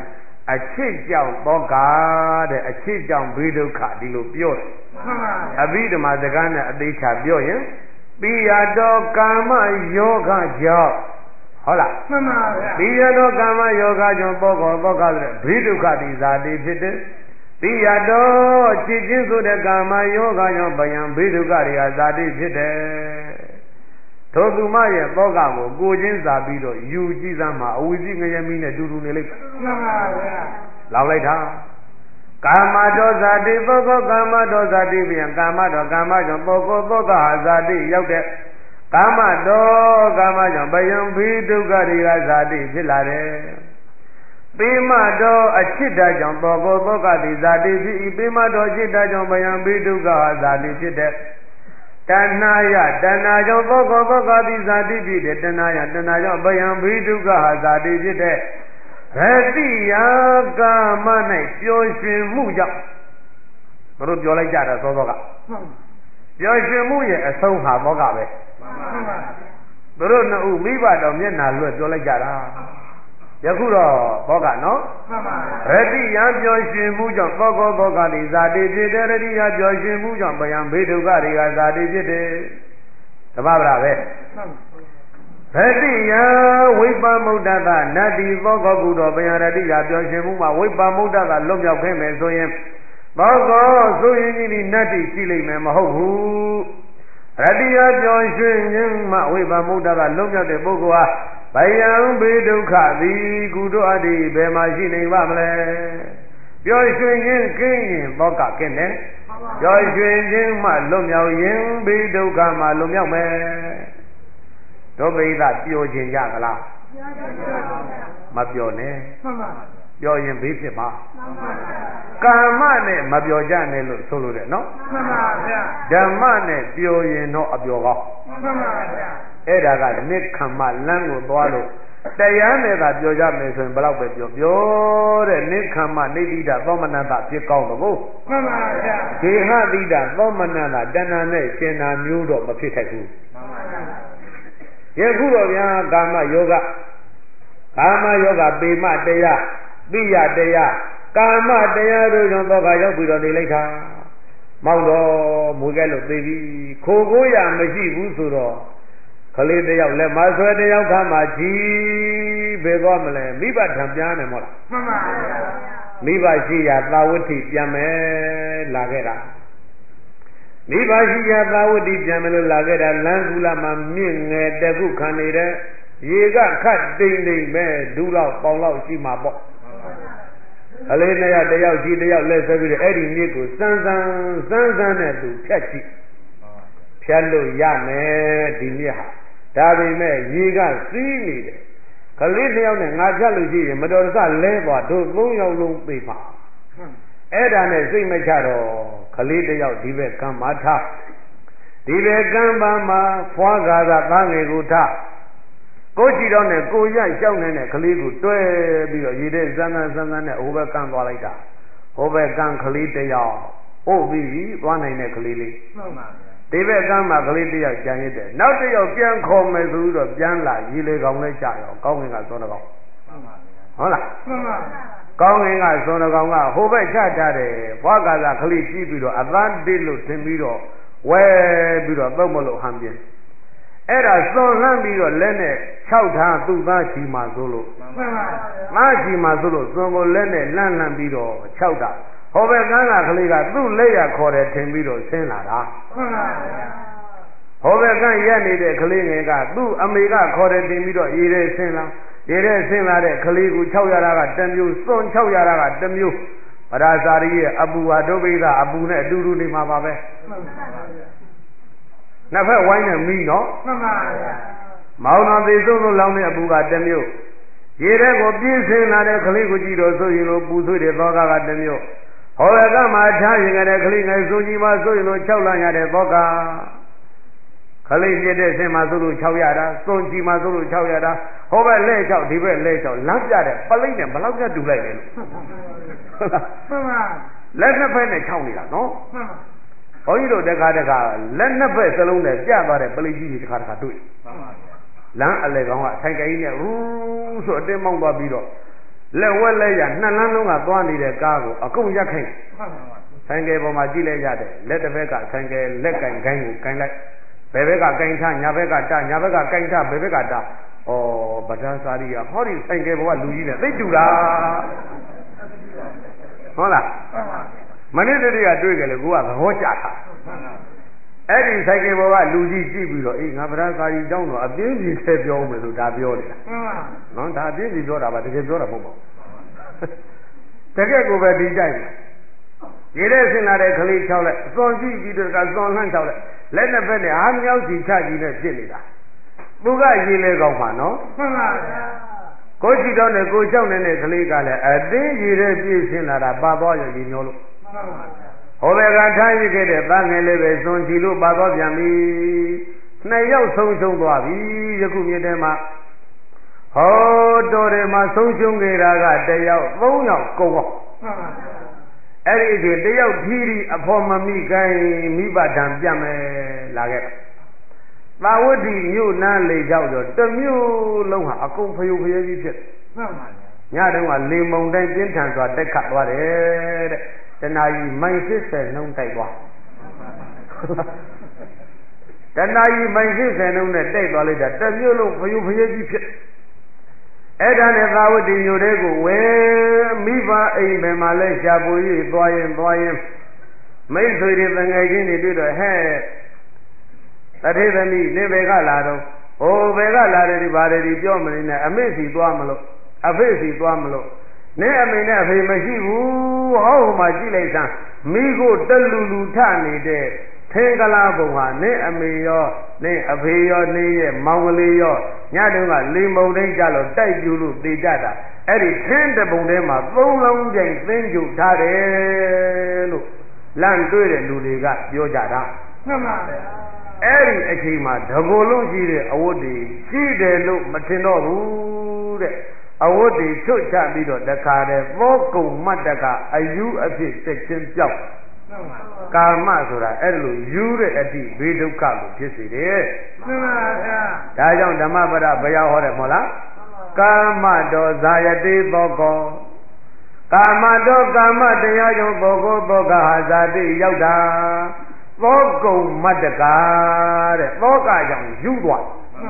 [SPEAKER 1] ချစ်ကြောင့်သောကတဲ့အချစ်ကြောင့်ဘေးဒုက္ခဒီလိုပြောတယ်အဘိဓမ္မာစကားနဲ့အသေးချာပြောရင်ပိယတောကာမယောဂကြောင့်ဟုတ်လားမှန်ပါဗျာပိယတောကာမယောဂကြောင့်သောကဆိုတဲ့ဘေးဒုက္ခဒီဇာတိဖြစ်တယ်ပိယတောချစ်ခြင်းဆိုတဲ့ကာမယောဂကြောင့်ဗယံဘေးဒုက္ခတွေကဇာတိဖြစ်တယ်ထိုသူမရဲ့သောကကိုချင်းစာပြီးတော့ယူကြည့်စမ်းမှာအဝိဇ္ဇငရမီနဲ့တူနေလိမ့်မယ်မှန်ပါဗျာလောက်လိုက်တာကာမဒေါဇာတိသောကကာမဒေါဇာတိပြန်ကာမကြောင့်သောကဟာဇာတိရောက်တဲ့ကာမဒေါကာမကြောင့်ဗယံဘိဒုက္ခတွေကဇာတိဖြစ်လာတယ်ပိမတော်အချစ်ဓာကြောင့်သောကတိဇာတိဖြစ်၏ပိမတော်အချစ်ဓာကြောင့်ဗယံဘိဒုက္ခဟာဇာတိဖြစ်တဲ့တဏှာကြောင့်သောကတိဇာတိဖြစ်တဲ့တဏှာကြောင့်ဗယံဘိဒုက္ခဟာဇာတိဖြစ်တဲ့ရတိယကာမ၌ပျော်ရွှင်မှုကြောင့်တို့ပြောလိုက်ကြတာသောကပျော်ရွှင်မှုရဲ့အဆုံးဟာသောကပဲတို့နှစ်ဦးမိဘတော်မျက်နှာလွတ်ပြောလိုက်ကြတာယခုတော့သောကနော်ရတိယပျော်ရွှင်မှုကြောင့်သောကတိဇာတိဖြစ်တယ်ရတိယပျော်ရွှင်မှုကြောင့်ဗယံဘေဒုက္ခတွေကဇာတိဖြစ်တယ်ဓမ္မပဒပဲရတိယဝိပ္ပမုဒ္ဒသနတ္တိသောကကုတော်ဗယံရတိယပျော်ရွှင်မှုမှာဝိပ္ပမုဒ္ဒသလွတ်မြောက်ခဲ့မယ်ဆိုရင်သောကဆိုရင်ဒီနတ္တိရှိလိမ့်မယ်မဟုတ်ဘူးရတိယပျော်ရွှင်ခြင်းမှာဝိပ္ပမုဒ္ဒသလွတ်မြောက်တဲ့ပုဂ္ဂိုလ်ဟာဗယံဘေဒုက္ခသည်ကုသိုလ်အတ္တိဘယ်မှာရှိနေပါမလဲပျော်ရွှင်ခြင်းကင်းရင်သောကကင်းတယ်ပျော်ရွှင်ခြင်းမှလွတ်မြောက်ရင်ဘေဒုက္ခမှလွတ်မြောက်မယ်တို့ပိသပျော်ခြင်းကြသလားမပျော်နဲ့ပျော်ရင်ဘေးဖြစ်ပါကာမနဲ့မပျော်ကြနဲ့လို့ဆိုလို့တယ်နော်မှန်ပါဗျာဓမ္မနဲ့ပျော်ရင်တော့အပျော်ကောင်းမှန်ပါဗျာအဲ့ဒါကနိခမ္မလမ်းကိုသွားလို့တရားနဲ့သာပြောကြမယ်ဆိုရင်ဘယ်တော့ပဲပြောတဲ့နိခမ္မနိတိတသောမနတဖြစ်ကောင်းတော့ဘူးမှန်ပါဗျာဒေဟတိတသောမနတတဏ္ဍာနဲ့ရှင်နာမျိုးတော့မဖြစ်ထိုက်ဘူးမှန်ပါဗျာယခုတော့ဗျာကာမယောဂပေမတရားပိယတရားကာမတရားတို့ကြောင့်သောကရောက်ပြီးတော့နေလိုက်တာမောင်းတော့မွေးကဲလို့သိပြီခိုကိုရမရှိဘူးဆိုတော့ကလေးတယောက်လက်မဆွဲတယောက်ခါမှချီဘယ်သွားမလဲမိဘထံပြန်တယ်မို့လားမှန်ပါဗျာမိဘရှိရာသာဝတိပြန်မယ်လာခဲ့တာမိဘရှိရာသာဝတိပြန်မယ်လို့လာခဲ့တာလမ်းကူလာမှာမြင့်ငယ်တခုခံနေတဲ့ရေကခတ်တိမ်တိမ်ပဲဒူးလောက်ပေါင်လောက်ရှိမှာပေါ့အလေးနဲ့တယောက်ရှိတယောက်လက်ဆွဲပြီးတော့အဲ့ဒီမြစ်ကိုစမ်းနဲ့သူဖြတ်ကြည့်ဖြတ်လို့ရမယ်ဒီမြစ်ဟာဒါပေမဲ့ရေကစီးနေတယ်ကလေးတစ်ယောက်နဲ့ငါဖြတ်လို့ရှိရင်မတော်တဆလဲသွားတို့၃ယောက်လုံးသိပါအဲ့ဒါနဲ့စိတ်မချတော့ကလေးတစ်ယောက်ဒီဘက်ကံမှာထားဒီဘက်ကံပါမှာဖွားကားကသားငယ်ကိုထားကိုကြည့်တော့နဲ့ကိုရရှောက်နေတဲ့ကလေးကိုတွဲပြီးတော့ရေတဲ့စမ်းနဲ့ဟိုဘက်ကန်းသွားလိုက်တာဟိုဘက်ကန်းကလေးတစ်ယောက်ဟုတ်ပြီသွားနိုင်တဲ့ကလေးလေးမှန်ပါဗျာဒီဘက်ကန်းမှာကလေးတစ်ယောက်ကြံရစ်တယ်နောက်တစ်ယောက်ပြန်ခေါ်မယ်ဆိုတော့ပြန်လာရေလေကောင်လေးကြာရောကောင်းကင်ကသွန်တော်ကောင်မှန်ပါဗျာဟုတ်လားမှန်ပါကောင်းကင်ကသွန်တော်ကောင်ကဟိုဘက်ချထားတယ်ဘွားကလာကလေးကြည့်ပြီးတော့အသားတိလို့ထင်ပြီးတော့ဝဲပြီးတော့သုံးမလို့ဟန်ပြင်းအဲ့ဒါသွန်လှမ်းပြီးတော့လက်နဲ့6ထားသူ့သားချီမှာဆိုလို့မှန်ပါဗျာသားချီမှာဆိုလို့သွန်ကိုလက်နဲ့လှမ်းပြီးတော့6တာဟိုဘက်ကန်းကလေးကသူ့လက်ရခေါ်တယ်ထင်ပြီးတော့ဆင်းလာတာမှန်ပါဗျာဟိုဘက်ကန်းရက်နေတဲ့ကလေးငယ်ကသူ့အမေကခေါ်တယ်တင်ပြီးတော့ရေထဲဆင်းလာတဲ့ကလေးကို6ရတာကတစ်မျိုးသွန်6ရတာကတစ်မျိုးပရာဇာရီရဲ့အပူဟာဒုဗိဒအပူနဲ့အတူတူနေမှာပါပဲမှန်ပါဗျာနှစ်ဖက်ဝိုင်းနဲ့မီးနော်မှန်ပါဗျာမောင်တော်သေးဆုံးလို့လောင်းတဲ့အပူကတစ်မျိုးရေထဲကိုပြင်းဆင်းလာတဲ့ကလေးကိုကြည့်တော့ဆိုရင်လို့ပူဆွေးတဲ့သောကတစ်မျိုးဟောရကမှာထားရင်ကလေးကလေးငယ်ဆိုကြီးမှဆိုရင်လို့6လရတဲ့သောကကလေးပြည့်တဲ့ဆင်းမှဆိုလို့6ရတာစွန်ကြီးမှဆိုလို့6ရတာဟောဘက်လဲ6ဒီဘက်လဲ6လမ်းပြတဲ့ပလိမ့်နဲ့ဘယ်လောက်ကြတူလိုက်လဲလို့မှန်ပါလက်နှစ်ဖက်နဲ့6နေတာနော်မှန်ပါဘုန်းကြီးတို့တခါလက်နှစ်ဖက်စလုံးနဲ့ပြသွားတဲ့ပလိကြီးကြီးတခါတွေ့မှန်ပါဗျာလမ်းအလေကောင်ကထိုင်ကြကြီးနဲ့ရူးဆိုအတင်းမောင်းသွားပြီးတော့လက်ဝက်လက်ရနှစ်လမ်းလုံးကသွားနေတဲ့ကားကိုအကုန်ရက်ခိုင်းဆိုင်ကယ်ပေါ်မှာကြည့်လိုက်ရတယ်လက်တစ်ဘက်ကဆိုင်ကယ်လက်ကင်ကိုင်းကိုကိုင်းလိုက်ဘယ်ဘက်ကကိုင်းထညာဘက်ကတညာဘက်ကကိုင်းထဘယ်ဘက်ကတဩဗဒန်းစာရီကဟောဒီဆိုင်ကယ်ပေါ်ကလူကြီးနဲ့သိတူတာဟုတ်လားမနေ့တည်းကတွေ့ကြလေကိုကသဘောကျတာအဲ့ဒီဆိုင်ကယ်ပေါ်ကလူကြီးကြည့်ပြီးတော့အေးငါဗဒန်းစာရီတောင်းတော့အပြင်းကြီးထဲပြောမယ်လို့ဒါပြောနေတာနော်ဒါအပြင်းကြီးပြောတာပါတကယ်ပြောတာမဟုတ်ပါဘူးတကယ်ကိုပဲဒီတိုက်ရေတဲ့ဆင်လာတဲ့ကလေး6လက်အစွန်ကြည့်ပြီးတော့ကစွန်လှမ်း6လက်လက်နှစ်ဖက်နဲ့အားမြောက်စီချကြီးနဲ့ဖြစ်နေတာသူကရေလေကောင်းပါနော်မှန်ပါဗျာကိုကြည့်တော့နဲ့ကိုကြောက်နေတဲ့ကလေးကလည်းအတင်းရေတဲ့ပြည့်ဆင်လာတာပါသွားရည်ညောလို့မှန်ပါဗျာဟိုဘက်ကထားရခဲ့တဲ့သားငယ်လေးပဲစွန်ချီလို့ပါသွားပြန်ပြီနှစ်ယောက်ဆုံးရှုံးသွားပြီယခုမြေထဲမှာဟောတော်တယ်မှာဆုံးရှုံးခဲ့တာကတယောက်3ယောက်ကုန်အောင်မှန်ပါဗျာအဲ့ဒီအချိန်တယောက်ဖြီးပြီးအဖော်မမိကိုင်းမိဘတံပြတ်မယ်လာခဲ့သာဝတိမြို့နားလေကြောက်တော့တမျိုးလုံးဟာအကုန်ဖယုဖယကြီးဖြစ်မှန်ပါဗျာညတုန်းကလေမုန်တိုင်းပြင်းထန်စွာတက်ခတ်သွားတယ်တဲ့တဏှာကြီးမိုင်80နှုန်းတိုက်သွားတဏှာကြီးမိုင်80နှုန်းနဲ့တိုက်သွားလိုက်တာတမျိုးလုံးဖယုဖယကြီးဖြစ်အဲ့ဒါနဲ့သာဝတိမြို့တဲကိုဝဲမိဘအိမ်ဘယ်မှာလဲရှာပွေ၍သွားရင်မိတ်ဆွေတွေတငယ်ချင်းတွေတွေ့တော့ဟဲ့တထေသမီးနေဘယ်ကလာတော့ဟိုဘယ်ကလာတယ်ဒီဘာတွေဒီပြောမနေနဲ့အမေစီသွားမလို့အဖေစီသွားမလို့နေအမေနဲ့အဖေမရှိဘူးဟောဟိုမှာကြည့်လိုက်စမ်းမိကိုတလူလူထနေတဲ့သင်္ကလာဘုံဟာနေအမေရောနေအဖေရောနေရဲ့မောင်ကလေးရောညတုန်းကလေမုံတိုင်းကြလို့တိုက်ပြူလို့တေကြတာအဲ့ဒီသင်းတပုံထဲမှာ3လုံးကျိန်သင်းကျုပ်ထားတယ်လို့လန့်တွေ့တဲ့လူတွေကပြောကြတာမှန်ပါဗျာအဲ့ဒီအချိန်မှာတကိုယ်လုံးရှိတဲ့အဝတ်တွေရှိတယ်လို့မထင်တော့ဘူးတဲ့အဝတ်တွေချွတ်ချပြီးတော့တခါတည်းသောကုံမတ်တကအယူအဖြစ်တက်ချင်းပြောက်ကာမဆိုတာအဲ့လိုယူတဲ့အတိဘေးဒုက္ခကိုဖြစ်စေတယ်မှန်ပါဗျာဒါကြောင့်ဓမ္မပဒဘယ်ရောက်ဟောတယ်မဟုတ်လားကာမတောဇာယတိသောကောကာမတောကာမတရားကြောင့်သောကောသောကဟာဇာတိရောက်တာသောကုံမတ်တကာတဲ့သောကကြောင့်ယူသွား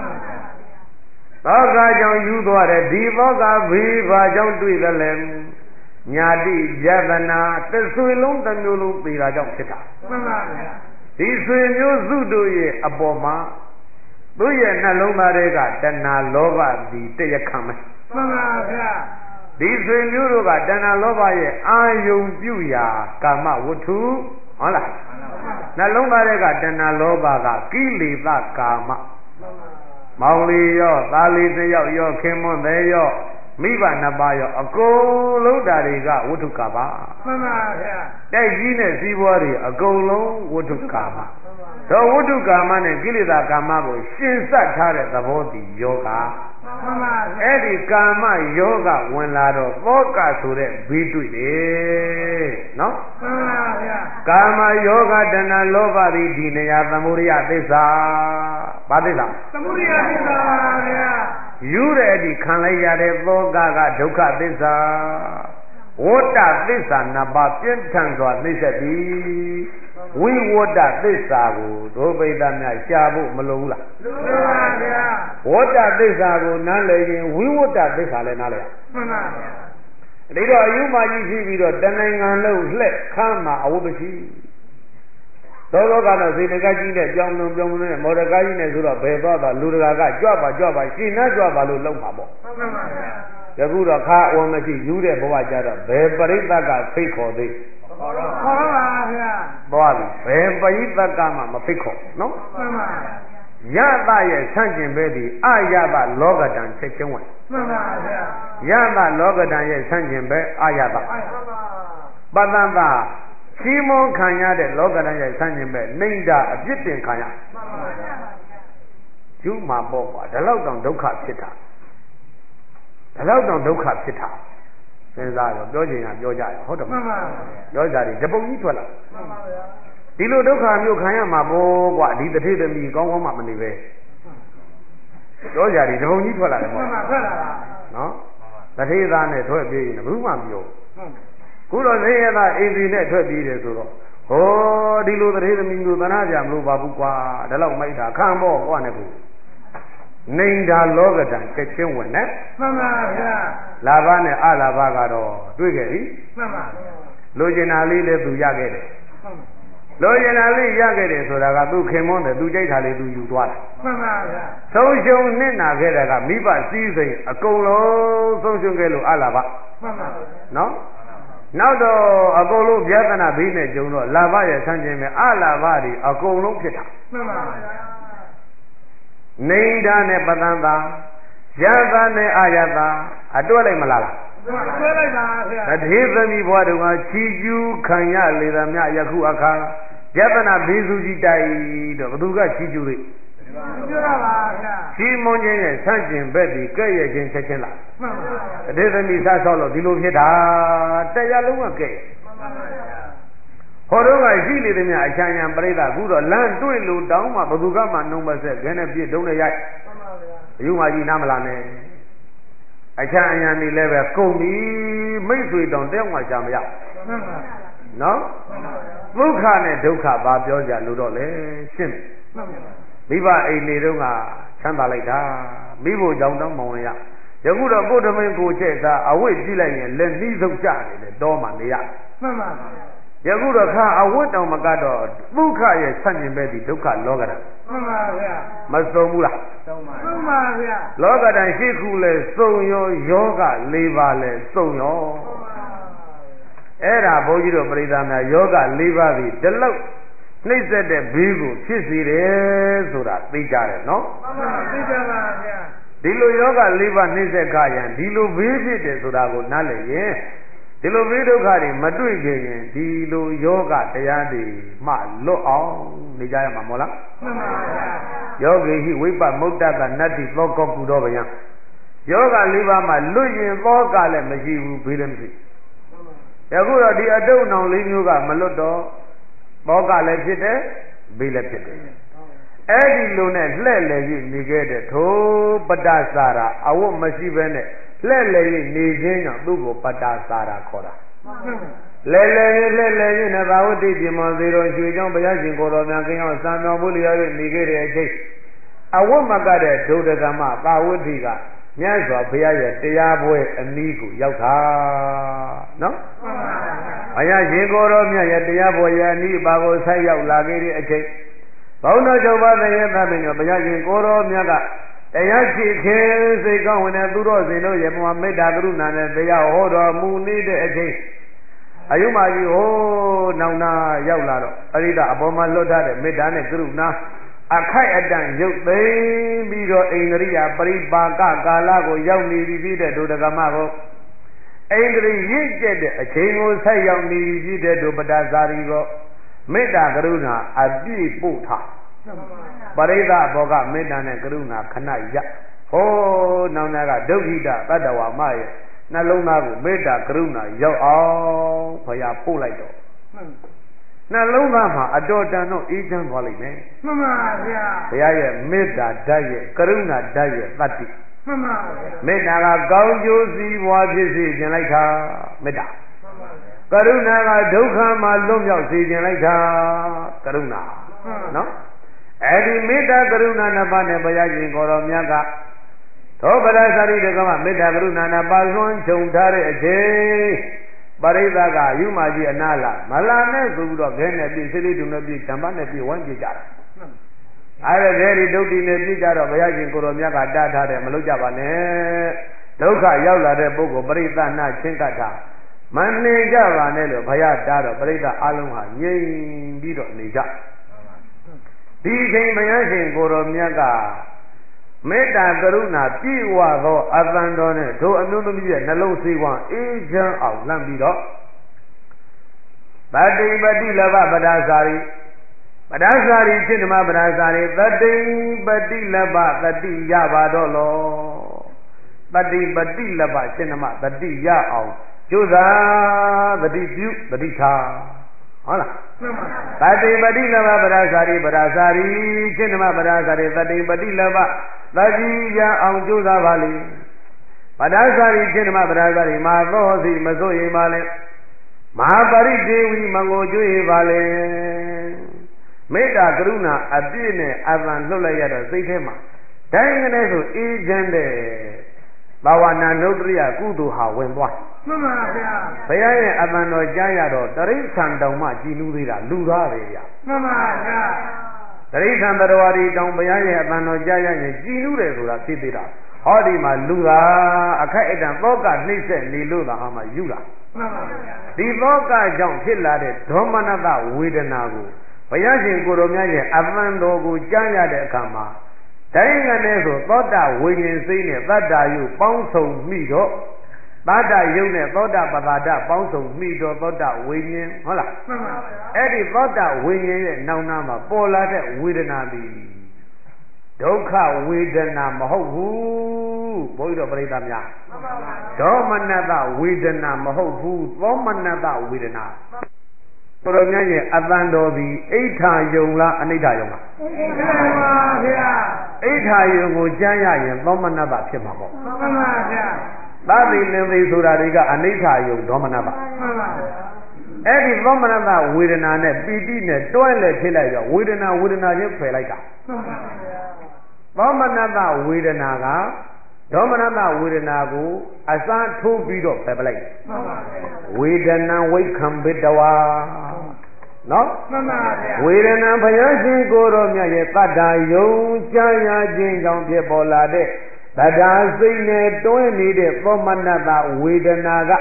[SPEAKER 1] သောကကြောင့်ယူသွားတယ်ဒီသောကဘေးဘာကြောင့်တွေ့တယ်လဲညာတိယတနာသဆွေလုံးတစ်မျိုးလုံးပေတာကြောင့်ဖြစ်တာမှန်ပါဗျာဒီဆွေမျိုးစုတို့ရဲ့အပေါ်မှာသူ့ရဲ့နှလုံးသားတွေကတဏှာလောဘဒီတရားခံမယ်မှန်ပါဗျာဒီဆွေမျိုးတို့ကတဏှာလောဘရဲ့အာယုံပြုရာကာမဝတ္ထုဟုတ်လားနှလုံးသားတွေကတဏှာလောဘကကိလေသာကာမမောင်လေးရောသားလေးတစ်ယောက်ရောခင်မွန်းသေးရောမိဘနှစ်ပါးရောအကုန်လုံးဓာတွေကဝတ္ထုကာမမှန်ပါဗျာတိုက်ကြီးနဲ့စီးပွားတွေအကုန်လုံးဝတ္ထုကာမတော့ဝတ္ထုကာမနဲ့ကိလေသာကာမကိုရှင်ဆက်ထားတဲ့သဘောတည်ယောဂမှန်ပါအဲ့ဒီကာမယောဂဝင်လာတော့သောကဆိုတဲ့ဘေးတွေ့တယ်နော်မှန်ပါဗျာကာမယောဂတဏှာလောဘဒီနေရာသမုဒယသစ္စာဘာသစ္စာသမုဒယသစ္စာပါဗျာယူတဲ့အထိခံလိုက်ရတဲ့သောကဒုက္ခသစ္စာဝတ္တသစ္စာနှစ်ပါးပြင်းထန်စွာသိဆက်သည်ဝိဝတ္တသစ္စာကိုဒုဗိဒ္ဓများရှားဖို့မလိုဘူးလားလိုပါဗျာဝတ္တသစ္စာကိုနားလည်ရင်ဝိဝတ္တသစ္စာလည်းနားလည်ရမှန်ပါဗျာဒီတော့အယူမကြီးရှိပြီးတော့တဏ္ဍာငန်လုံးလှက်ခမ်းမှာအဝတ်မရှိသောသောကတော့စေတကကြီးနဲ့ကြောင်းလုံးနဲ့မော်ဒကာကြီးနဲ့ဆိုတော့ဘယ်သွားတာလူတကာကကြွပါရှင်နှကြွပါလို့လုံးမှာပေါ့မှန်ပါဗျာယခုတော့ခါအဝမရှိယူတဲ့ဘဝကြတော့ဘယ်ပရိသတ်ကဖိတ်ခေါ်သေးခေါ်ပါဗျာသွားပြီဘယ်ပရိသတ်ကမှမဖိတ်ခေါ်နော်မှန်ပါယတရဲ့ဆန့်ကျင်ဘဲဒီအယတလောကတံချက်ချင်းဝင်မှန်ပါဗျာယတလောကတံရဲ့ဆန့်ကျင်ဘဲအယတပတ္တန္တချီးမွမ်းခံရတဲ့လောကတံရဲ့ဆန့်ကျင်ဘဲနှိမ့်တာအပြစ်တင်ခံရမှန်ပါဗျာကျူးမှာပေါ့ကွာဒါလောက်တောင်ဒုက္ခဖြစ်တာဒါလောက်တောင်ဒုက္ခဖြစ်တာစဉ်းစားတော့ပြောချင်တာပြောကြရဟုတ်တယ်မမှန်ပါဘူးပြောကြတယ်တပုံကြီးထွက်လာမှန်ပါဗျာဒီလိုဒုက္ခမျိုးခံရမှာပေါ့ကွာဒီတထေသမီးကောင်းကောင်းမှမနေပဲပြောကြတယ်တပုံကြီးထွက်လာတယ်ပေါ့မှန်ပါထွက်လာတာနော်တထေးသားနဲ့ထွက်ပြေးရင်ဘူးမှမပြောခုတော့သေရသားအိမ်စီနဲ့ထွက်ပြေးတယ်ဆိုတော့ဟောဒီလိုတထေးသမီးမျိုးသနာကြမလို့ပါဘူးကွာဒါတော့မိုက်တာခံပေါ့ကွာနဲ့ဘူးနေတာလောကတံကချင်းဝင်နဲ့မှန်ပါဗျာလာဘနဲ့အလာဘကတော့တွေ့ခဲ့ပြီမှန်ပါလိုချင်တာလေးလည်းသူရခဲ့တယ်လိုချင်တာလေးရခဲ့တယ်ဆိုတာကသူခင်မွန်းတယ်သူကြိုက်တာလေးသူယူသွားတယ်မှန်ပါဗျာဆုံးရှုံးနစ်နာခဲ့တာကမိဘစည်းစိမ်အကုန်လုံးဆုံးရှုံးခဲ့လို့အလာဘမှန်ပါနော်နောက်တော့အကုန်လုံးဗျာဒနာဘေးနဲ့ကြုံတော့လာဘရဲ့ဆန်းကျင်မဲ့အလာဘတွေအကုန်လုံးဖြစ်တာမှန်ပါဗျာနေတာနဲ့ပတန်တာယသနဲ့အာယတာအတွဲလိုက်မလားအတွဲလိုက်ပါဗျာတထေးသမီးဘွားတို့ကချီကျူးခံရလေသမျှယခုအခါယတနာဘေးစုကြီးတိုက်တော့ဘသူကချီကျူးတွေပြောရပါဗျာချီမွန်ချင်းရဲ့ဆန့်ကျင်ဘက်ဒီကဲ့ရဲ့ချင်းချက်ချင်းလားမှန်ပါဗျာတထေးသမီးစားဆောက်လို့ဒီလိုဖြစ်တာတရားလုံးကကဲ့မှန်ပါဗျာဟောတော့ကရှိနေသမျှအချမ်းရံပြိဿအခုတော့လမ်းတွေ့လို့တောင်းမှဘသူကမှနှုံမဆက်ခဲနဲ့ပြည့်တုံးနဲ့ရိုက်မှန်ပါဗျာအယူမကြီးနားမလားနဲ့အချမ်းအယံနေလည်းပဲကုန်ပြီမိတ်ဆွေတောင်တယောက်မှရှာမရမှန်ပါနော်ဒုက္ခနဲ့ဒုက္ခဘာပြောကြလို့တော့လဲရှင်းမိဘအိမ်နေတော့ကချမ်းသာလိုက်တာမိဖို့ကြောင့်တော့မဝင်ရယခုတော့ကိုယ်တမင်ကိုချက်သားအဝိတ်ကြည့်လိုက်ရင်လက်နှီးဆုံးကြနေတယ်တောမှနေရမှန်ပါယခုတော့ခါအဝတ်တောင်မကတော့ဒုက္ခရဲ့ဆန့်ကျင်ဘက်ဒီဒုက္ခလောကဓာတ်မှန်ပါဗျာမစုံဘူးလားစုံပါဗျာလောကဓာတ်ရှိခုလဲစုံရောယောဂ၄ပါးလဲစုံရောအဲ့ဒါဘုန်းကြီးတို့ပရိသတ်များယောဂ၄ပါးဒီဒီလောက်နှိမ့်ဆက်တဲ့ဘေးကိုဖြစ်စေတယ်ဆိုတာသိကြတယ်နော်မှန်ပါသိကြပါဗျာဒီလိုယောဂ၄ပါးနှိမ့်ဆက်ကြရင်ဒီလိုဘေးဖြစ်တယ်ဆိုတာကိုနားလည်ရင်ဒီလိုဘေးဒုက္ခတွေမတွေ့ခင်ရင်ဒီလိုယောဂတရားတွေမှလွတ်အောင်နေကြရမှာမဟုတ်လားမှန်ပါဗျာယောဂိဟိဝိပမုဒ္ဒကနတ္တိသောကောကုတော်ဗျာယောဂ၄ပါးမှလွတ်ရင်သောကလည်းမရှိဘူးဘေးလည်းမရှိယခုတော့ဒီအတုံနောင်၄မျိုးကမလွတ်တော့သောကလည်းဖြစ်တယ်ဘေးလည်းဖြစ်တယ်အဲ့ဒီလိုနဲ့လှဲ့လေ၍နေခဲ့တဲ့ထိုပတ္တစာရာအဝတ်မရှိဘဲနဲ့လှဲ့လေ၍နေခြင်းကြောင့်သူ့ကိုပတ္တစာရာခေါ်တာလဲလဲ၍နဘာဝတိပြမောသေးတော်ရွှေကြောင့်ဘုရားရှင်ကိုယ်တော်များကင်းအောင်စံတော်မူလျော်၍နေခဲ့တဲ့အချိန်အဝတ်မကတဲ့ဒုဒကမသာဝတိကမြတ်စွာဘုရားရဲ့တရားပွဲအနည်းကိုရောက်တာနော်ဘုရားရှင်ကိုယ်တော်မြတ်ရဲ့တရားပွဲရဲ့အနည်းပါကိုဆက်ရောက်လာခဲ့တဲ့အချိန်ဘုန်းတော်ချုပ်ပါတဲ့ရဲ့သမီးတို့ဘုရားရှင်ကိုယ်တော်မြတ်ကတရားရှိခေစိတ်ကောင်းဝင်တဲ့သူတော်စင်တို့ရဲ့ဘုရားမေတ္တာကရုဏာနဲ့တရားဟောတော်မူနေတဲ့အချိန်အယုမကြီးဟိုးနောင်နာရောက်လာတော့အရိဒအပေါ်မှာလွတ်ထားတဲ့မေတ္တာနဲ့ကရုဏာအခိုက်အတန့်ရုပ်သိမ်းပြီးတော့အိန္ဒြိယပရိပါကကာလကိုရောက်နေပြီဖြစ်တဲ့ဒုဒကမကိုအိန္ဒြိရင့်ကျက်တဲ့အချိန်ကိုဆက်ရောက်နေပြီဖြစ်တဲ့ဒုပဒဇာရီကိုမေတ္တာကရုဏာအပြည့်ပို့ထားပရိသဘောကမေတ္တာနဲ့ကရုဏာခဏရဟောနောင်နာကဒုက္ခိတတတ္တဝါမရဲ့နှလုံးသားကိုမေတ္တာကရုဏာရောက်အောင်ဘုရားပို့လိုက်တော့နှလုံးသားမှာအတော်တန်တော့အေးချမ်းသွားလိမ့်မယ်မှန်ပါဗျာဘုရားရဲ့မေတ္တာဓာတ်ရဲ့ကရုဏာဓာတ်ရဲ့တတ္တိမှန်ပါဗျာမေတ္တာကကောင်းကျိုးစီးပွားဖြစ်စေခြင်းလိုက်တာမေတ္တာကရုဏာကဒုက္ခမှာလွတ်မြောက်စေခြင်းလိုက်တာကရုဏာနော်အဲ့ဒီမေတ္တာကရုဏာနှစ်ပါးနဲ့ဘုရားရှင်ကိုယ်တော်မြတ်ကသောပဒသရိတကမမေတ္တာကရုဏာနှစ်ပါးလွှမ်းခြုံထားတဲ့အချိန်ပရိသတ်ကယူမကြီးအနာလာမလာနဲ့ဆိုပြီးတော့ခဲနဲ့ပြည့်စိတ်တုံနဲ့ပြည့်ဓမ္မနဲ့ပြည့်ဝမ်းပြကြတာအဲ့ဒါခဲဒီဒုတိနဲ့ပြည့်ကြတော့ဘုရားရှင်ကိုယ်တော်မြတ်ကတားထားတယ်မလုပ်ကြပါနဲ့ဒုက္ခရောက်လာတဲ့ပုဂ္ဂိုလ်ပရိသတ်နာချင်းကတ်တာမနေကြပါနဲ့လို့ဘုရားတားတော့ပရိသတ်အလုံးဟာငြိမ်ပြီးတော့နေကြဒီချိန်ဘုရားရှင်ကိုယ်တော်မြတ်ကမေတ္တာကရုဏာပြည့်ဝသောအသံတော်နဲ့ထိုအမျိုးသမီးရဲ့နှလုံးစိတ်ဝမ်းအေးချမ်းအောင်လှမ်းပြီးတော့တတိပတိလဘပဒါစာရိပဒါစာရိဖြစ်ဓမ္မပဒါစာရိတတိပတိလဘတတိရပါတော့လောတတိပတိလဘဖြစ်ဓမ္မတတိရအောင်ကျိုးစားတတိပြုတတိထားဟုတ်လားတတိပတိလဘပဒါစာရိဖြစ်ဓမ္မပဒါစာရိတတိပတိလဘတတိရအောင်ကျိုးစားပါလိ Padasari Chinma Padasari Mahosi Masoye Vale Mahapari Devi Mangojoye Vale Meta Karuna Abdine Avan Lolayada Sikema Tanganesu Ejende Bawana Nodria Kudu Hawenwa Paya Abano Jayado Tari Sandoma Jinurira Lura Tari Sandarawari Dom Paya Abano Jaya Jinure Lura Sidira Hodima Lura Akaidan Boga Nise Niluda Hama Yura The Boga Jom Hillade Domanada Widanagu Payajin Gurumya Avando Jaya de Kama Tanganesu Toda Winning Sine Bada you Bonso Mido Bada Yune Toda Babada Bonso Mido Toda Winning Hola Eddie Toda Winning Naunama Pola de Widanabi Doka Widana Mahovu Boydo Bredamya Domanada Widana Mahovu Womanada Widana Puronyanye Avando the Eta Yonla Anita Yonla Eta Yongo Jaya and Domanaba Chimamo Babi Nindi Surariga Anita Yon Domanaba Eddie Domanaba Widana Bidine Toilet Hilaga Widana Yelaka Domanaba Widanaga Domanaba Widanago Asa two beat of Pebble Widana Wakam Bidawa No? Widana Payashin Goro Maya Pada Yon Jaya Jingam Piabolade Tada Sine don't need it for Manaba Widanaga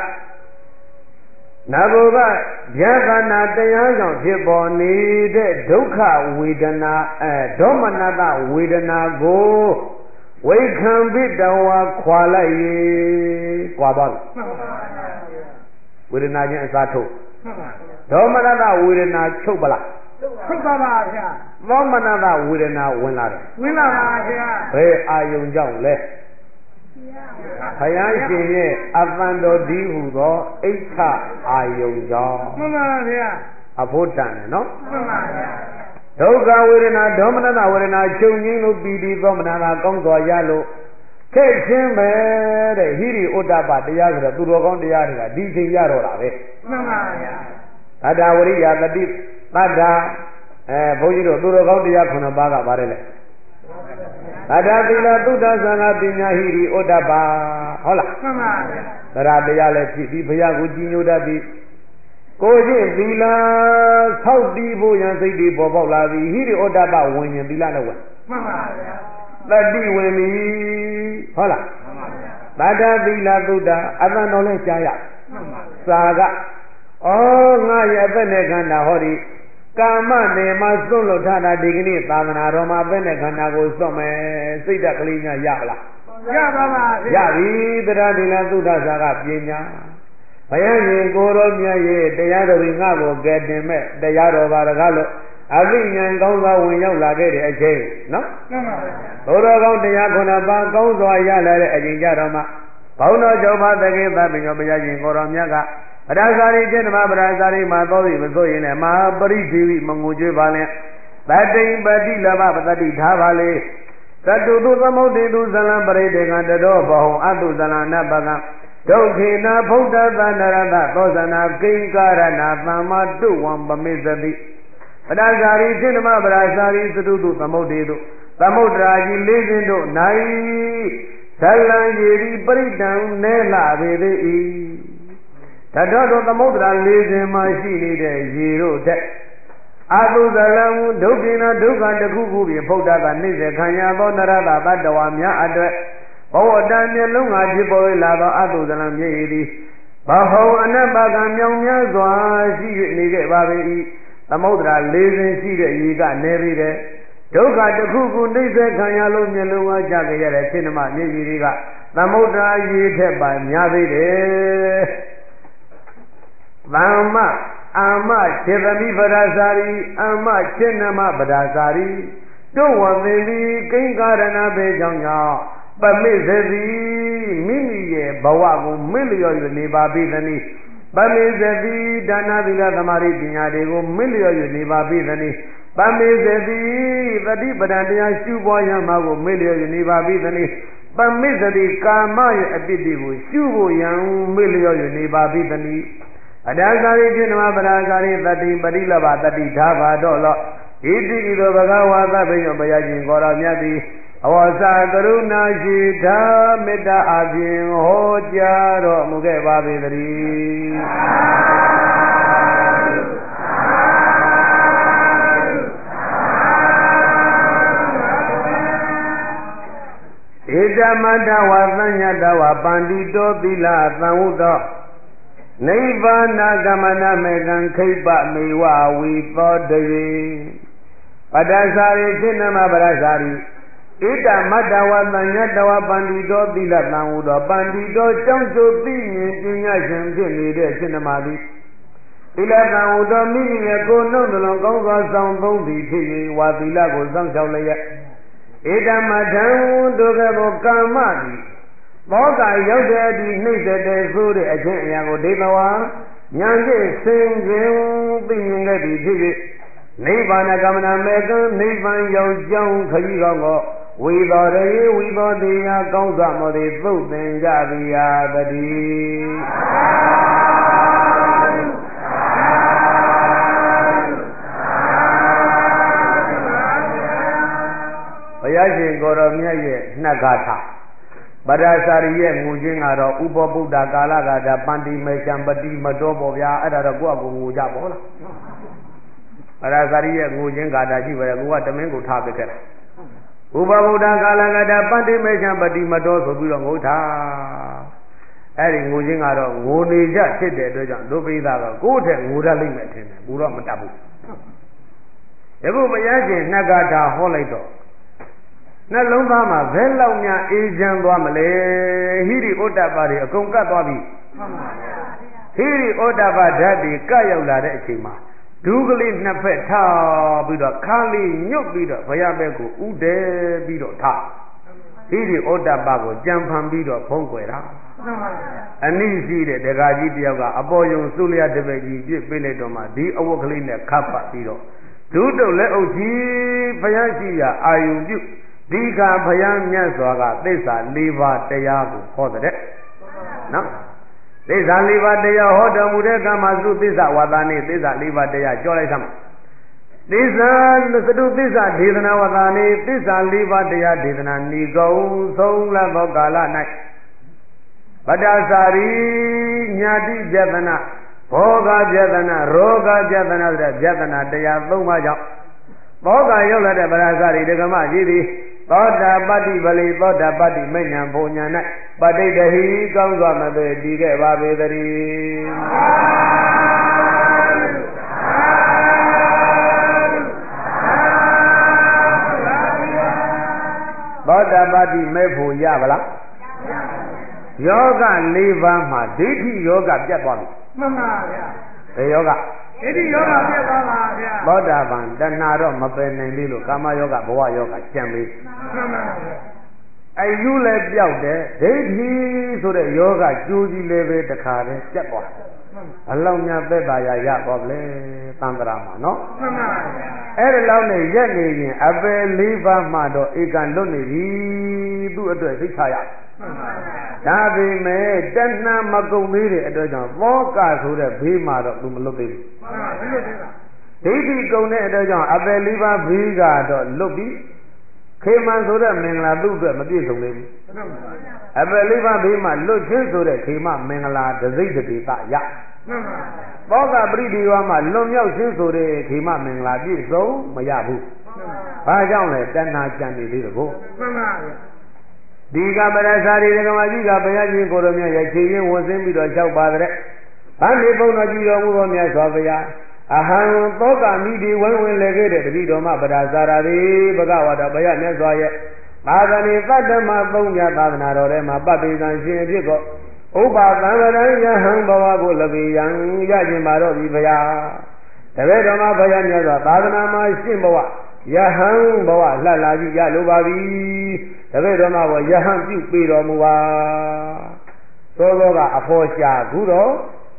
[SPEAKER 1] Nagoga Jagana Dayan Piboni Doka Widana Domanaba Widana Go Wakam Bidawa Kuala Quabal Widana Sato Domanada Widana Chobala Domanada Widana Winada Hey Ayun Jong Le Hayashin Avando Dihudo Echa Ayun Jong Abotan no Doga Widana Domanada Widana Chungin Bidi Domanada Kongo Yalo Keshin Hiri Odaba Diagra Durogon Diagra DJ Yaro Ada Wariya the deep Ada Bojiro Durogon Diakuna Baga Varele Ada Villa Duda Sana Dina Hiri Odaba Hola Rabiale Tipi Yaguji Dabi Koji Villa Saudi Boyan Sidi Bobola Hiri Odaba Winyan Villa The D Winnie Hola Bada Villa Duda Avanole Jaya Saga Oh Naya Benegana Hori Kama Nema Solo Tana Digni Tana Roma Benegana Go Some Sida Kalina Yala Yavi the Radina Duda Saga Pina Payan Goro Mia the Yado Ringo get him the Yado Varagalo Avian Gonga when you like it again no Orogon the Yakuna Ban Gonzo Ayala Ajinjaroma Pauno Jova the Game Babin of Yajin Goromiaga Radazari Genma Brazari Madori was going a Mahabari Divi Manguju Vale that day Badi Lava Badi Tavale that do the Modidu Zalambare de Gandadobo Adu Zalana Baga Dokina Buddha Zanarada Bozana Kinkarana Mama do one Bamizadi Radazari Genma Brazari to do the Modidu Samudraji Lizindo Nai Salan Yeri Britan Nela Vede Tado the Mudra lives in my city, zero debt. Abu Zalam, Dukina, Duka, the Kuku, Poda, and Nisa, Kanya, Bonara, Badawamia, address. Oh, Daniel Lunga, Jibo, Lava, Abu Zalam, Yedi. Baho, and Nabagam, Young she nigga, Babi. The Mudra lives in Sida, Yiga, Nevi there. Duka, the Kuku, Nisa, Kanya, Lunga, Jagga, Cinema, Nigiga. The Mudra, Yet by Miavi. Ama Chevami Badazari, Ama Chenama Badazari, don't want the King Garana Bejanga, but Mizzi, Mini, Bawago, Milio, Niba Bidani, but Mizzi, Dana Villa, the Maritina, they go Milio, Niba Bidani, but Mizzi, the Dibadandia, Shuboy, Mago, Milio, Niba Bidani, ပမိသတိကာမရဲ့အပြစ်တွေကိုရှုဖို့ရန်မေ့လျော့ယူနေပါပြီတနည်းအတ္တသာရိဖြစ်နမပရာကာရိတတိပရိလဘတတိဓာဘာတော့လောဣတိဣသောဘဂဝါသဗ္ဗညောဘုရားရှင်ကိုတော်မြတ်သည်အဝါစာကရုဏာရှိသာမေတ္တာအပြင်ဟောကြားတော်မူခဲ့ပါပေတည်းဧတမတ္တဝသညတဝပန္တိတောသီလသံဝုသောနိဗ္ဗာနကမနမေကံခိပ္ပမေဝဝိသောတေပတ္တစာရိစိနမပရစာရိဣတမတ္တဝသညတဝပန္တိတောသီလသံဝုသောပန္တိတောကျောင်းစုသိဉ္ပညာရှင်ဖြစ်နေတဲ့စိနမသည်သီလသံဝုသောမိမိရဲ့ကိုယ်နှုတ်နှလုံးကောင်းစွာဆောင်သုံးသည်ဖြစ်၍ဝါသီလကိုစောင့်ရှောက်လျက်ဧတမထံဒုက္ခဘောကာမသည်ဘောကရောက်တဲ့အထိနှိမ့်သက်တဲ့ဆိုတဲ့အချင်းအရာကိုဒိဋ္ဌဝါဉာဏ်ဖြင့်ဆင်ခြင်သိမြင်ခဲ့သည်ဖြစ်၍နိဗ္ဗာန်ကမ္မနာမေကံနိဗ္ဗာန်ရောက်ကြောင်းခရီးကောင်းကိုဝိသောရေဝိသောတေယကောင်းစွာမောသည်သုတ်သင်ကြပြီယာတည်းဘုရားရှင်ကိုယ်တော်မြတ်ရဲ့နှက်ကထာပဒ္ဒစာရိရဲ့ငူချင်းကတော့ဥပဗုဒ္ဓကာလကတာပန္တိမေချံပတိမတော်ပေါ့ဗျာအဲ့ဒါတော့ကိုယ့်အကူငူကြပေါ့လားပဒ္ဒစာရိရဲ့ငူချင်းကာတာရှိပါရဲ့ကိုကတမင်းကိုထားပြခဲ့တာဥပဗုဒ္ဓကာလကတာပန္တိမေချံပတိမတော်ဆိုပြီးတော့ငုထားအဲ့ဒီငူချင်းကတော့ငိုနေကြဖြစ်တဲ့အတွက်ကြောင့်ဒုပိသကကိုယ့်ထက်ငိုရလိမ့်မယ်ထင်တယ်ဘူးတော့မတတ်ဘူးယခုဘုရားရှင်နှက်ကထာဟောလိုက်တော့နှလုံးသားမှာဘယ်လောက်များအေးချမ်းသွားမလဲဟိရိဩတ္တပတွေအကုန်ကတ်သွားပြီမှန်ပါဗျာဟိရိဩတ္တပဓာတ်တွေကတ်ရောက်လာတဲ့အချိန်မှာဒုကလေးနှစ်ဖက်ထားပြီးတော့ခါလေးညွတ်ပြီးတော့ဘုရားဘက်ကိုဥဒဲပြီးတော့ထားဟိရိဩတ္တပကိုကြံဖန်ပြီးတော့ဖုံးကွယ်တာမှန်ပါဗျာအနိရှိတဲ့ဒကာကြီးတယောက်ကအပေါ်ယုံစုလျက်တပည့်ကြီးပြစ်ပေးလိုက်တော့မှဒီအဝတ်ကလေးနဲ့ခတ်ပတ်ပြီးတော့ဒုတုတ်လက်အုပ်ကြီးဘုရားရှိရာအာယုပြုဒီကဘုရားမြတ်စွာကသစ္စာ၄ပါးတရားကိုဟောတဲ့နော်သစ္စာ၄ပါးတရားဟောတော်မူတဲ့ကမှာသုသစ္စာဝါဒနေသစ္စာ၄ပါးတရားကြောလိုက်သမှာသစ္စာသတုသစ္စာဒေသနာဝါဒနေသစ္စာ၄ပါးတရားဒေသနာဏီကုံဆုံးလသောကာလ၌ပတ္တစာရိညာတိပြဒနာဘောဂပြဒနာရောဂပြဒနာဆိုတဲ့ပြဒနာတရား၃ပါးကြောင့်ဘောဂရောက်လာတဲ့ပတ္တစာရိဒကမကြီးသည်သောတာပတ္တိပလိသောတာပတ္တိမဉ္ဇဉ်ဘုံညာ၌ပဋိတဟိကောင်းစွာမသွေတည်ခဲ့ပါပေတည်းသောတာပတ္တိမဲ့ဖို့ရပါလားယောဂ၄ပါးမှာဒိဋ္ဌိယောဂပြတ်သွားပြီမှန်ပါဗျာဘယ်ယောဂဒိဋ္ဌိယောဂပြတ်သွားပါဗျာသောတာပန်တဏှာတော့မပယ်နိုင်သေးလို့ကာမယောဂဘဝယောဂကျန်ပြီမှန်ပါဗျာအယူလည်းပြောက်တယ်ဒိဋ္ဌိဆိုတဲ့ယောဂကျိုးကြီးလည်းပဲတခါတည်းပြတ်သွားအလောက်များသက်သာရရသွားပြီသံဃာမှာနော်မှန်ပါဗျာအဲ့ဒီလောက်နဲ့ရက်နေရင်အပယ်၄ပါးမှတော့ဧကံလွတ်နေပြီသူ့အတွက်သိချရဒါပေမဲ့တဏှာမကုန်သေးတဲ့အတွက်ကြောင့်သောကဆိုတဲ့ဘေးမှာတော့သူမလွတ်သေးဘူးဒိဋ္ဌိကုန်တဲ့အတွက်ကြောင့်အပယ်၄ပါးဘေးကတော့လွတ်ပြီခေမံဆိုတဲ့မင်္ဂလာသူ့အတွက်မပြည့်စုံသေးဘူးအပယ်၄ပါးဘေးမှာလွတ်ခြင်းဆိုတဲ့ခေမမင်္ဂလာတစိတ်တတိတရသောကပရိဒီဝါမှာလွန်မြောက်ခြင်းဆိုတဲ့ခေမမင်္ဂလာပြည့်စုံမရဘူးဘာကြောင့်လဲတဏှာကြံနေသေးတယ်ကိုမှန်ပါဗျာဒီကပရစာရီဒကမကြီးကဘုရားရှင်ကိုယ်တော်မြတ်ရဲ့ခြေရင်းဝင်စင်းပြီးတော့လျှောက်ပါတဲ့ဗန္ဒီဘုံတော်ကြီးတော်မူသောမြတ်စွာဘုရားအဟံသောကမိဒီဝိုင်းဝင်လေခဲ့တဲ့တတိတော်မပရစာရီဘဂဝါဒဘုရားမြတ်စွာရဲ့သာသနေသတ္တမသုံးမြတ်သာသနာတော်ထဲမှာပပိသံရှင်ဖြစ်သောဥပသံဃရယဟံဘဝကိုလပိယံရခြင်းပါတော့ပြီဘုရားတပည့်တော်မှာဘုရားမြတ်စွာသာသနာမှာရှင်းဘဝယဟံဘဝလှလာကြည့်ရလိုပါပြီတပည့်တော်မှာယဟံပြုပေးတော်မူပါသောသောကအဖော်ရှာခုတော့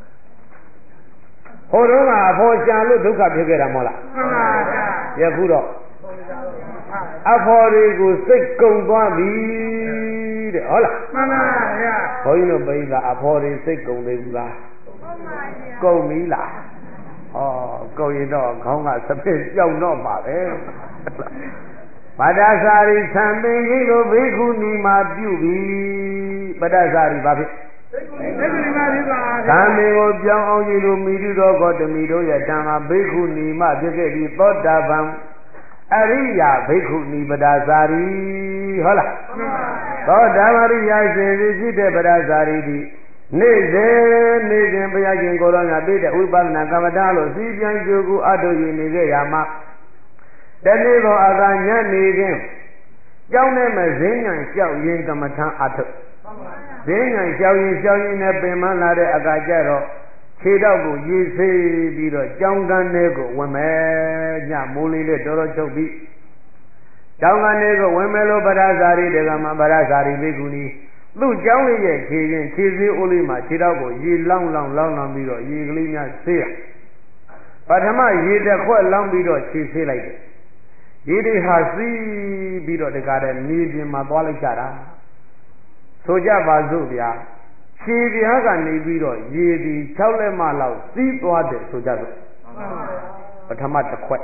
[SPEAKER 1] ဟိုတုန်းကအဖော်ရှာလို့ဒုက္ခဖြစ်ခဲ့တာမဟုတ်လားမှန်ပါဗျာယခုတော့အဖော်တွေကိုစိတ်ကုန်သွားပြီတဲ့ဟုတ်လားမှန်ပါဗျာဘုန်းကြီးတို့ပိဿာအဖော်တွေစိတ်ကုန်သေးဘူးလားကုန်ပြီလားဩကုန်ရင်တော့ခေါင်းကစပစ်ကြောက်တော့ပါပဲပဒ္ဒစာရိသံပင်ကြီးကိုဘိက္ခုနီမှာပြုပြီးပဒ္ဒစာရိဘာဖြစ်သံဃာကိုပြောင်းအောင်ကြီးလိုမိတုတော်ဂေါတမီတို့ရဲ့ဓမ္မဘိက္ခုနီမဖြစ်ခဲ့ပြီးသောတာပန်အရိယာဘိက္ခုနီပဒစာရီဟုတ်လားသောတာပရိယာရှင်ဖြစ်တဲ့ပဒစာရီဒီနေ့စဉ်ဘုရားရှင်ကိုရောမြတ်ပြတဲ့ဝိပဿနာကမ္မထာလို့စီပြန်ကြိုးကူအထုယူနေခဲ့ရမှာတနေ့သောအခါညနေခင်းကြောင်းနဲ့မဇင်းညာလျှောက်ရင်းကမ္မထာအထုဇင်းညာလျှောက်ရင်နဲ့ပင်မလာတဲ့အခါကျတော့ခြေတော့ကိုရေဆေးပြီးတော့ကြောင်းကန်းထဲကိုဝင်မယ်ညမိုးလေးလေးတော်တော်ချုပ်ပြီးကြောင်းကန်းထဲကိုဝင်မယ်လို့ပဒစာရီတကမှာပဒစာရီဘိက္ခုနီသူ့ကြောင်းလေးရဲ့ခြေချင်းခြေစည်းအိုးလေးမှာခြေတော့ကိုရေလောင်းပြီးတော့ရေကလေးများဆေးရပထမရေတစ်ခွက်လောင်းပြီးတော့ခြေဆေးလိုက်တယ်ရေတွေဟာစီးပြီးတော့တကားတဲ့မြေပြင်မှာသွားလိုက်ကြတာဆိုကြပါစို့ဗျာခြေပြားကနေပြီးတော့ရေဒီ6လက်မလောက်စီးသွားတယ်ဆိုကြစို့ပထမတစ်ခွက်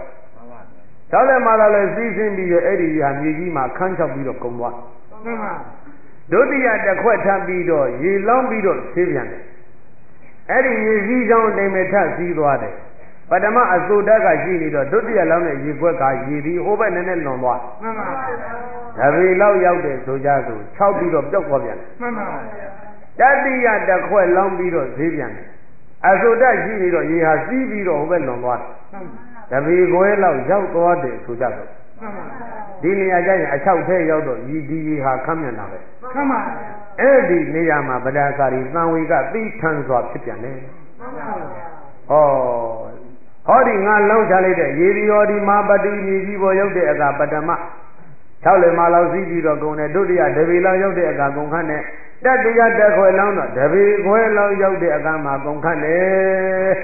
[SPEAKER 1] 6လက်မလောက်လည်းစီးဆင်းပြီးတော့အဲ့ဒီဟာမြေကြီးမှာခန်းချောက်ပြီးတော့ကုံသွားဒုတိယတစ်ခွက်ထပ်ပြီးတော့ရေလောင်းပြီးတော့ဆေးပြန်တယ်အဲ့ဒီရေစည်းချောင်းတိမ်မဲ့ထပ်စီးသွားတယ်ပထမအစိုးတက်ကရှိနေတော့ဒုတိယလောင်းတဲ့ရေခွက်ကရေဒီဟိုဘက်နဲ့လွန်သွားမှန်ပါဗျာဒါပေလောက်ရောက်တယ်ဆိုကြဆို6ပြီးတော့ပျောက်သွားပြန်တယ်မှန်ပါဗျာတတိယတစ်ခွက်လောင်းပြီးတော့ဈေးပြန်တယ်အစိုးတက်ရှိနေတော့ရေဟာစီးပြီးတော့ဟိုဘက်လွန်သွားတယ်ဒါပေခွဲလောက်ရောက်သွားတယ်ဆိုကြဆိုဒီနေရာကျရင်အချောက်ထဲရောက်တော့ဒီရေဟာခမ်းမြန်တာပဲခမ်းပါအဲ့ဒီနေရာမှာဗဒာစာရီသံဝေကသိထန်စွာဖြစ်ပြန်တယ်မှန်ပါဗျာဟောဒီငါလောင်းချလိုက်တဲ့ရေဒီရောဒီမာပတိမြေကြီးပေါ်ရောက်တဲ့အခါပထမ6လက်မလောက်စီးပြီးတော့ကုန်တယ်ဒုတိယတပေလောက်ရောက်တဲ့အခါကုန်ခန့်နဲ့တတိယတစ်ခွဲလောင်းတော့တပေခွဲလောက်ရောက်တဲ့အခါမှာကုန်ခန့်တယ်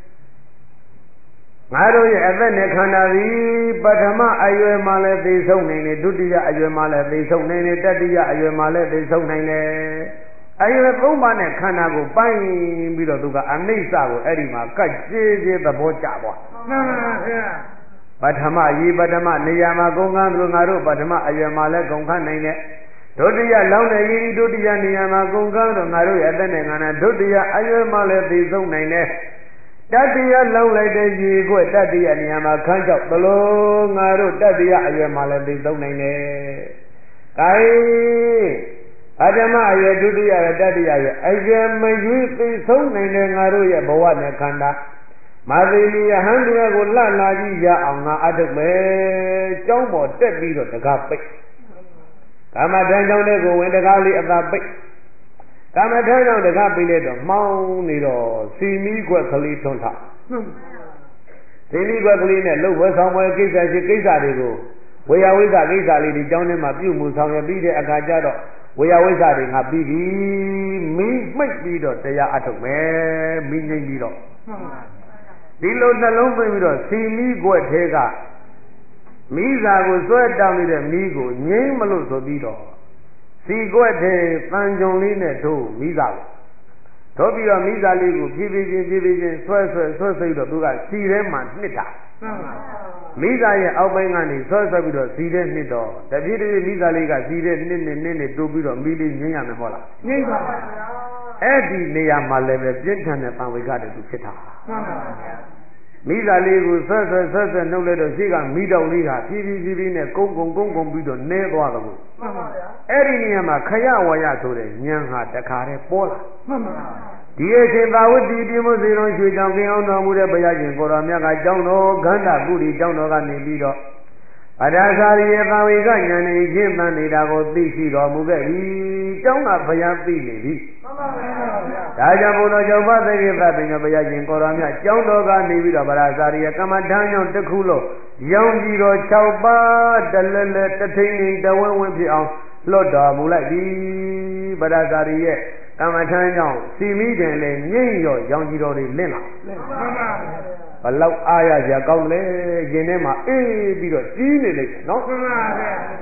[SPEAKER 1] ငါတို့ရဲ့အသက်နဲ့ခန္ဓာသည်ပထမအရွယ်မှာလည်းသိဆုံးနိုင်တယ်ဒုတိယအရွယ်မှာလည်းသိဆုံးနိုင်တယ်တတိယအရွယ်မှာလည်းသိဆုံးနိုင်တယ်အရွယ်3ပါးနဲ့ခန္ဓာကိုပိုင်းပြီးတော့သူကအနိစ္စကိုအဲ့ဒီမှာကတ်ကြေးကြေးသဘောကျသွားမှန်ပါဗျာပထမနေရာမှာကုန်ခန်းလို့ငါတို့ပထမအရွယ်မှာလည်းကုန်ခန်းနိုင်တယ်ဒုတိယလောင်းတဲ့ရည်ဒုတိယနေရာမှာကုန်ခန်းတော့ငါတို့ရဲ့အသက်နဲ့ခန္ဓာဒုတိယအရွယ်မှာလည်းသိဆုံးနိုင်တယ်တတိယလောင်းလိုက်တဲ့ရည်ကိုတတိယနေရာမှာခန်းချောက်ဘလို့ငါတို့တတိယအရွယ်မှာလည်းသိဆုံးနိုင်တယ်။ဒါအဓမ္မအရွယ်ဒုတိယရဲ့တတိယရဲ့အရွယ်မရွေးသိဆုံးနိုင်တဲ့ငါတို့ရဲ့ဘဝနဲ့ခန္ဓာမာသီလီယဟန်တရားကိုလှလာကြည့်ရအောင်ငါအထုပ်မယ်ကျောင်းပေါ်တက်ပြီးတော့တကားပိတ်ကာမထံကျောင်းတဲ့ကိုဝင်တကားလေးအသာပိတ်ကာမထံကျောင်းတကားပိတ်လိုက်တော့မှောင်းနေတော့စီမီခွက်ကလေးထွန်းထစီမီခွက်ကလေးနဲ့လှုပ်ဝဲဆောင်ပွဲကိစ္စတွေကိုဝေယဝိဇ္ဇကိစ္စလေးဒီကျောင်းထဲမှာပြုမှုဆောင်ရပြီးတဲ့အခါကျတော့ဝေယဝိဇ္ဇတွေငါပြီးပြီမိမိတ်ပြီးတော့တရားအထုတ်မယ်မိငိမ့်ပြီးတော့ဒီလိုနှလုံးသွင်းပြီးတော့စီမီခွက်ထဲကမိစာကိုဆွဲတောင်းနေတဲ့မိကိုငိမ့်မလို့ဆိုပြီးတော့စီခွက်ထဲပန်းကြုံလေးနဲ့တို့မိစာကိုတို့ပြီးတော့မိစာလေးကိုဖြည်းဖြည်းချင်းဆွဲစိတ်တော့သူကစီထဲမှာနှစ်တာမိစာရဲ့အောက်ပိုင်းကနေဆွဲပြီးတော့စီထဲနှစ်တော့တပြည့်တပြည့်မိစာလေးကစီထဲနှစ်တိုးပြီးတော့မိလေးငိမ့်ရမယ်ဟုတ်လားငိမ့်ပါပါအဲ့ဒီနေရာမှာလည်းပဲပြင်းထန်တဲ့ပံဝေကတည်းကဖြစ်တာမှန်ပါဗျာမိသားလေးကိုဆွဲနှုတ်လိုက်တော့ရှိကမိတောင်လေးဟာဖြည်းဖြည်းနဲ့ကုန်းပြီးတော့နဲသွားတော့မှန်ပါဗျာအဲ့ဒီနေရာမှာခရဝရဆိုတဲ့ဉာဏ်ဟာတခါတည်းပေါ်လာမှန်ပါဗျာဒီအချိန်သာဝတိပြမှုစီတော်ရွှေကြောင်ကင်းအောင်တော်မူတဲ့ဘုရားရှင်ကိုတော်မြတ်ကကျောင်းတော်ခန္ဓာကုရီကျောင်းတော်ကနေပြီးတော့အဒါစာရီရဲ့ပါဝေကဉာဏ်နဲ့ရှင်းပန်းနေတာကိုသိရှိတော်မူခဲ့ပြီကျောင်းကဘုရားသိနေပြီမှန်ပါဗျာဒါကြောင့်ဘုရားကျောင်းဖသေကိသပင်ကဘုရားရှင်ကိုတော်မြတ်ကျောင်းတော်ကနေပြီးတော့ဗရာစာရီရဲ့ကမ္မထမ်းကြောင့်တစ်ခုလုံးရောင်ပြီးတော့6ပါးတလဲလဲတထိန်တဝင်းဝင်းဖြစ်အောင်လွတ်တော်မူလိုက်ပြီဗရာစာရီရဲ့ကမ္မထမ်းကြောင့်စီမိတယ်လေငိမ့်ရောရောင်ကြီးတော်တွေလင့်လာမှန်ပါဗျာဘလောက်အားရစရာကောင်းလဲရင်ထဲမှာအေးပြီးတော့ကြီးနေလိမ့်မယ်နော်မှန်ပါဗျာ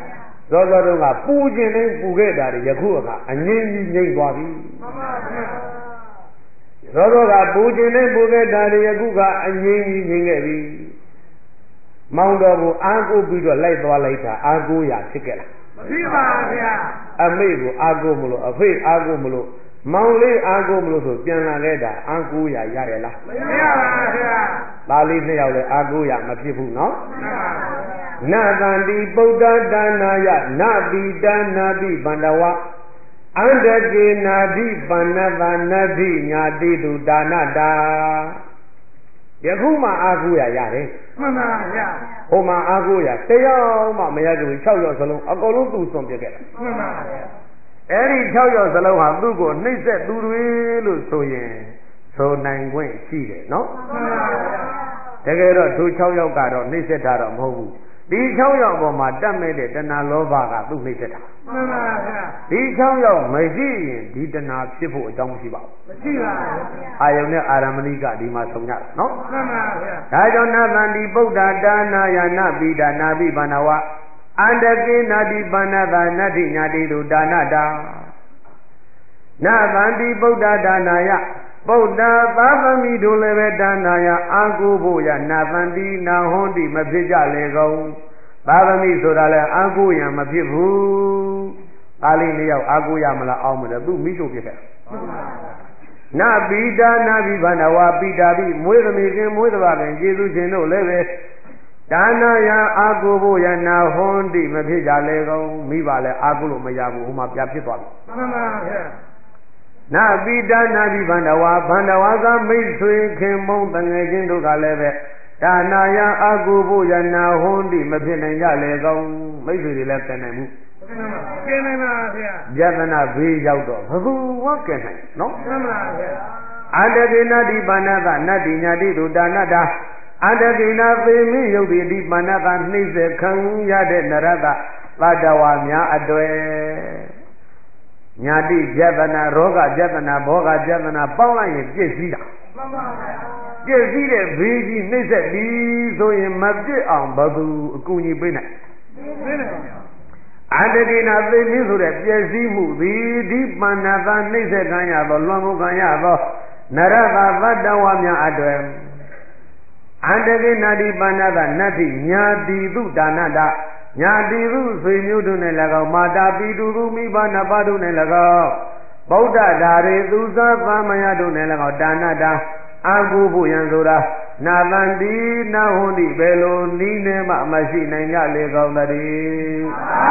[SPEAKER 1] သောသောတို့ကပူခြင်းနဲ့ပူခဲ့တာတွေယခုကအငြင်းကြီးငြိမ့်သွားပြီမှန်ပါဗျာသောသောကပူခြင်းနဲ့ပူခဲ့တာတွေယခုကအငြင်းကြီးငြိမ့်ခဲ့ပြီမောင်တော်ကိုအားကိုးပြီးတော့လိုက်သွားလိုက်တာအားကိုးရဖြစ်ခဲ့လားမဖြစ်ပါဗျာအမေကိုအားကိုးမလို့အဖေအားကိုးမလို့မောင်လေးအားကိုးမလို့ဆိုပြန်လာခဲ့တာအားကိုးရရရလားမရပါဗျာပါဠိနှစ်ယောက်လည်းအားကိုးရမဖြစ်ဘူးနော်မှန်ပါဗျာနသန္တိပုဒ္ဒဒါနာယနတိဒါနာတိဗန္ဒဝအန္တကေနာတိပဏ္ဏသနတိညာတိတုဒါနတာယခုမှအားကိုးရရတယ်မှန်ပါဗျာဟိုမှာအားကိုးရတရားမှမရကြဘူး6ယောက်စလုံးအကုန်လုံးသူ့စွန့်ပြခဲ့တာမှန်ပါဗျာအဲ့ဒီ6ယောက်စလုံးဟာသူ့ကိုနှိမ့်ဆက်သူတွေလို့ဆိုရင်ဆိုနိုင်ခွင့်ရှိတယ်နော်မှန်ပါဗျာတကယ်တော့သူ6ယောက်ကတော့နှိမ့်ဆက်တာတော့မဟုတ်ဘူးဒီ6ယောက်ပေါ်မှာတတ်မဲ့တဲ့တဏှာလောဘကသူ့နှိမ့်ဆက်တာမှန်ပါဗျာဒီ6ယောက်မရှိရင်ဒီတဏှာဖြစ်ဖို့အကြောင်းမရှိပါဘူးမရှိပါဘူးအာယုန်နဲ့အာရမဏိကဒီမှာဆုံးကြတာနော်မှန်ပါဗျာဒါကြောင့်နသန္တိပုဒ္ဒဒါနာယနာပိဒါနာပိဘာနာဝအန္တကေနာတိပဏ္ဏသာနတ္တိညာတိတုဒါနတာနသန္တိပုဒ္ဒဒါနာယဗုဒ္ဓသာသမီတို့လည်းပဲဒါနာယအာကိုဖို့ရနာသန္တိနာဟွန်တိမဖြစ်ကြလေကုန်သာသမီဆိုတာလဲအာကိုရမဖြစ်ဘူးပါဠိနှစ်ယောက်အာကိုရမလားအောင်မလဲသူမိရှုဖြစ်ခဲ့နပိဒါနာပိဘာနာဝပိတာပိမွေးသမီးခင်မွေးတပါခင်ကျေစုရှင်တို့လည်းပဲဒါနာယအာကိုဖို့ရနာဟွန်တိမဖြစ်ကြလေကုန်မိပါလဲအာကိုလို့မရဘူးဟိုမှာပြဖြစ်သွားပြီမှန်ပါဗျာနာပိဒါနာပိဗန္ဒဝါဗန္ဒဝါကမိတ်ဆွေခင်မုံတငယ်ချင်းတို့ကလည်းပဲဒါနာယအာကိုဖို့ရနာဟွန်တိမဖြစ်နိုင်ကြလေကုန်မိတ်ဆွေတွေလည်းကဲနိုင်မှုကဲနိုင်ပါဗျာယတနာဘေးရောက်တော့ဘယ်သူဝကဲနိုင်နော်မှန်ပါဗျာအတကေနတိပါဏသနတ္တိညာတိတို့ဒါနတာအတကေနသေမိယုတ်တိတိပါဏသနှိမ့်စေခံရတဲ့နရတသတ္တဝါများအတွေ့ညာတိယတနာရောဂယတနာဘောဂယတနာပေါင်းလိုက်ရင်ပြည့်စည်တာမှန်ပါဗျာပြည့်စည်တဲ့ဘေးကြီးနှိမ့်ဆက်ပြီးဆိုရင်မပြည့်အောင်ဘယ်သူအကူအညီပေးနိုင်ပေးနိုင်ပါဗျာအတတိနာသိမင်းဆိုတဲ့ပြည့်စည်မှုသည်ဒီပဏ္ဏသာနှိမ့်ဆက်ခံရသောလွန်မှုခံရသောနရတသတ္တဝါများအတွေ့အတတိနာတိပဏ္ဏသာနတ္တိညာတိတုဒါနတာညာတိဟုဆွေမျိုးတို့နဲ့၎င်းမာတာပိတုဟုမိဘနှစ်ပါးတို့နဲ့၎င်းဗုဒ္ဓဓာရေသူစားသမယတို့နဲ့၎င်းဒါနတာအာဟုဖို့ရန်ဆိုတာနာသန္တိနာဟွန်တိဘယ်လိုနီးနေမှမရှိနိုင်ကြလေကောင်းတည်း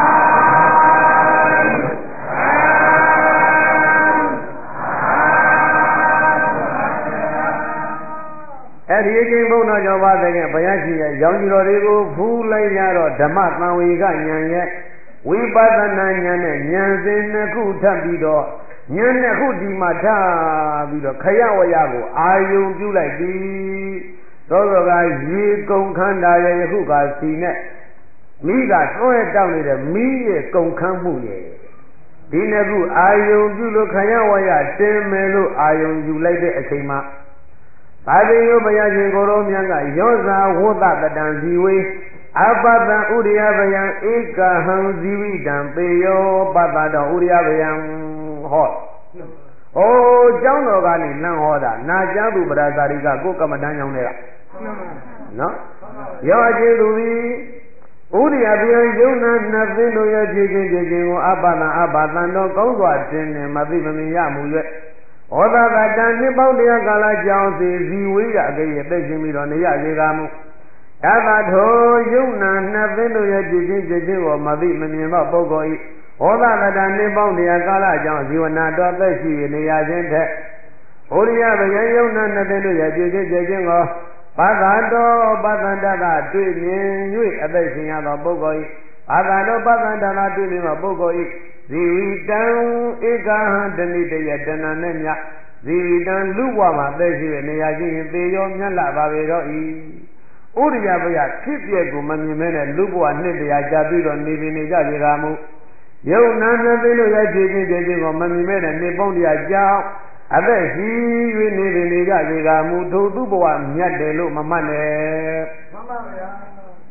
[SPEAKER 1] အဲ့ဒီအချိန်ဘုန်းတော်ကျော်ပါတဲ့ဘုရားရှင်ရဲ့ရောင်ကြီးတော်တွေကိုဖူးလိုက်ရတော့ဓမ္မသံဝေကဉာဏ်ရဲ့ဝိပဿနာဉာဏ်နဲ့ဉာဏ်စဉ်နှစ်ခုထပ်ပြီးတော့ဉာဏ်နှစ်ခုဒီမှာထားပြီးတော့ခရဝရကိုအာယုံပြုလိုက်ပြီးသောသောကရေကုန်ခန္ဓာရဲ့ယခုကစီနဲ့မိကသွဲတောက်နေတဲ့မိရဲ့ကုန်ခန်းမှုရဲ့ဒီနှစ်ခုအာယုံပြုလို့ခရဝရတင်မယ်လို့အာယုံယူလိုက်တဲ့အချိန်မှာသာသေယဘုရားရှင်ကိုရောမြတ်ကယောဇာဝတ္တတံဇီဝေအပတံဥရိယဗယံဧကဟံဇီဝိတံပေယောပတ္တတောဥရိယဗယံဟောကျောင်းတော်ကနေလမ်းဟောတာနာကြားသူပရာဇာတိကကိုကမ္မဋ္ဌာန်းကျောင်းတွေကနော်ရောအကျေသူသည်ဥရိယဗယံယုံနာနှစ်သိန်းတို့ရဲ့ဖြည့်ခြင်းကိုအပတံတော်ကောင်းစွာတင်နေမသိမမြင်ရမှု၍ဩသကတံနှစ်ပေါင်းတရားကာလကြောင်းစီဇီဝေးကအကြိမ်သက်ရှင်ပြီးတော့နေရစေကမူသဗ္ဗထောယုံနာနှစ်သိန်းတို့ရဲ့ဖြစ်ခြင်းကိုမသိမမြင်သောပုဂ္ဂိုလ်၏ဩသကတံနှစ်ပေါင်းတရားကာလကြောင်းဇီဝနာတော်သက်ရှိနေရခြင်းထက်ဩရိယဗယံယုံနာနှစ်သိန်းတို့ရဲ့ဖြစ်ခြင်းကိုပသတော်ပသန္တကတွေ့မြင်၍အသက်ရှင်ရသောပုဂ္ဂိုလ်၏ပသတော်ပသန္တကတွေ့မြင်သောပုဂ္ဂိုလ်၏ဇီဝိတံဧကဟံတဏိတယတဏနဲ့မြဇီဝိတံလူဘဝမှာသက်ရှိတဲ့နေရာချင်းသေရောမြတ်လာပါပေတော့ဤဥရိယဘယဖြစ်ပြက်ကိုမမြင်မဲနဲ့လူဘဝနှစ်တရားကြာပြီးတော့နေနေကြစေကားမူယုံနာနဲ့သိလို့ရကြည်ခြင်းကိုမမြင်မဲနဲ့နေပေါင်းတရားကြောင်းအသက်ရှိ၍နေကြစေကားမူထိုသူဘဝမြတ်တယ်လို့မမှတ်နဲ့မှန်ပါဗျာ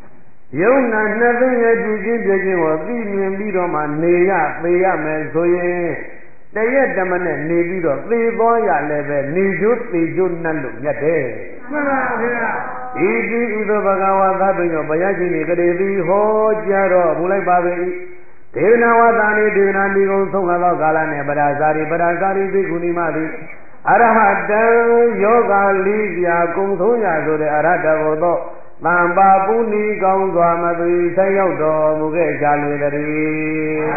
[SPEAKER 1] ယုံနာနှစ်သိရဲ့ကြည်ချင်းပြည့်ချင်းကိုသိမြင်ပြီးတော့မှနေရသေရမယ်ဆိုရင်တရက်တမနဲ့နေပြီးတော့သေသွားရလည်းပဲနေကျိုးသေကျိုးနှက်လို့မြတ်တယ်မှန်ပါဗျာဤတိဤသို့ဘဂဝါသဗ္ဗညောဘုရားရှင်ဤတရေသည်ဟောကြားတော့မူလိုက်ပါ၏ဒေဝနာဝတ္တနိဒေဝနာမိကုံဆုံးသောကာလနှင့်ပရာဇာတိသိကုဏီမသည်အရဟတံယောဂလိပြာကုံဆုံးရဆိုတဲ့အရဟတဘုသောတံပါပုဏီကောင်းစွာမသွေဆက်ရောက်တော်မူခဲ့ကြလေတည်း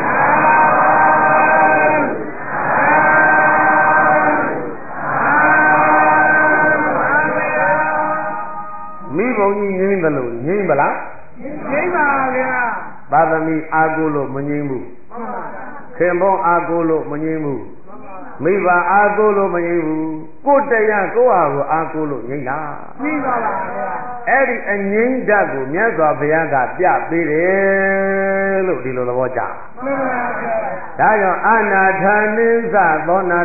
[SPEAKER 1] မိဘုံကြီးငြိမ့်သလိုငြိမ့်ပလားငြိမ့်ပါဗျာသာသမီအာကိုလို့မငြိမ့်ဘူးခင်ဗျအာကိုလို့မငြိမ့်ဘူးမိဘအာကိုလို့မငြိမ့်ဘူးကိုယ်တရားကိုယ့်ဟာကိုအာကိုလို့ငြိမ့်တာငြိမ့်ပါပါဗျာအဲ့ဒီအငြိမ့်ဓာတ်ကိုမြတ်စွာဘုရားကပြပေးတယ်လို့ဒီလိုသဘောကျမှန်ပါဗျာဒါကြောင့်အနာထာနိသသောနာ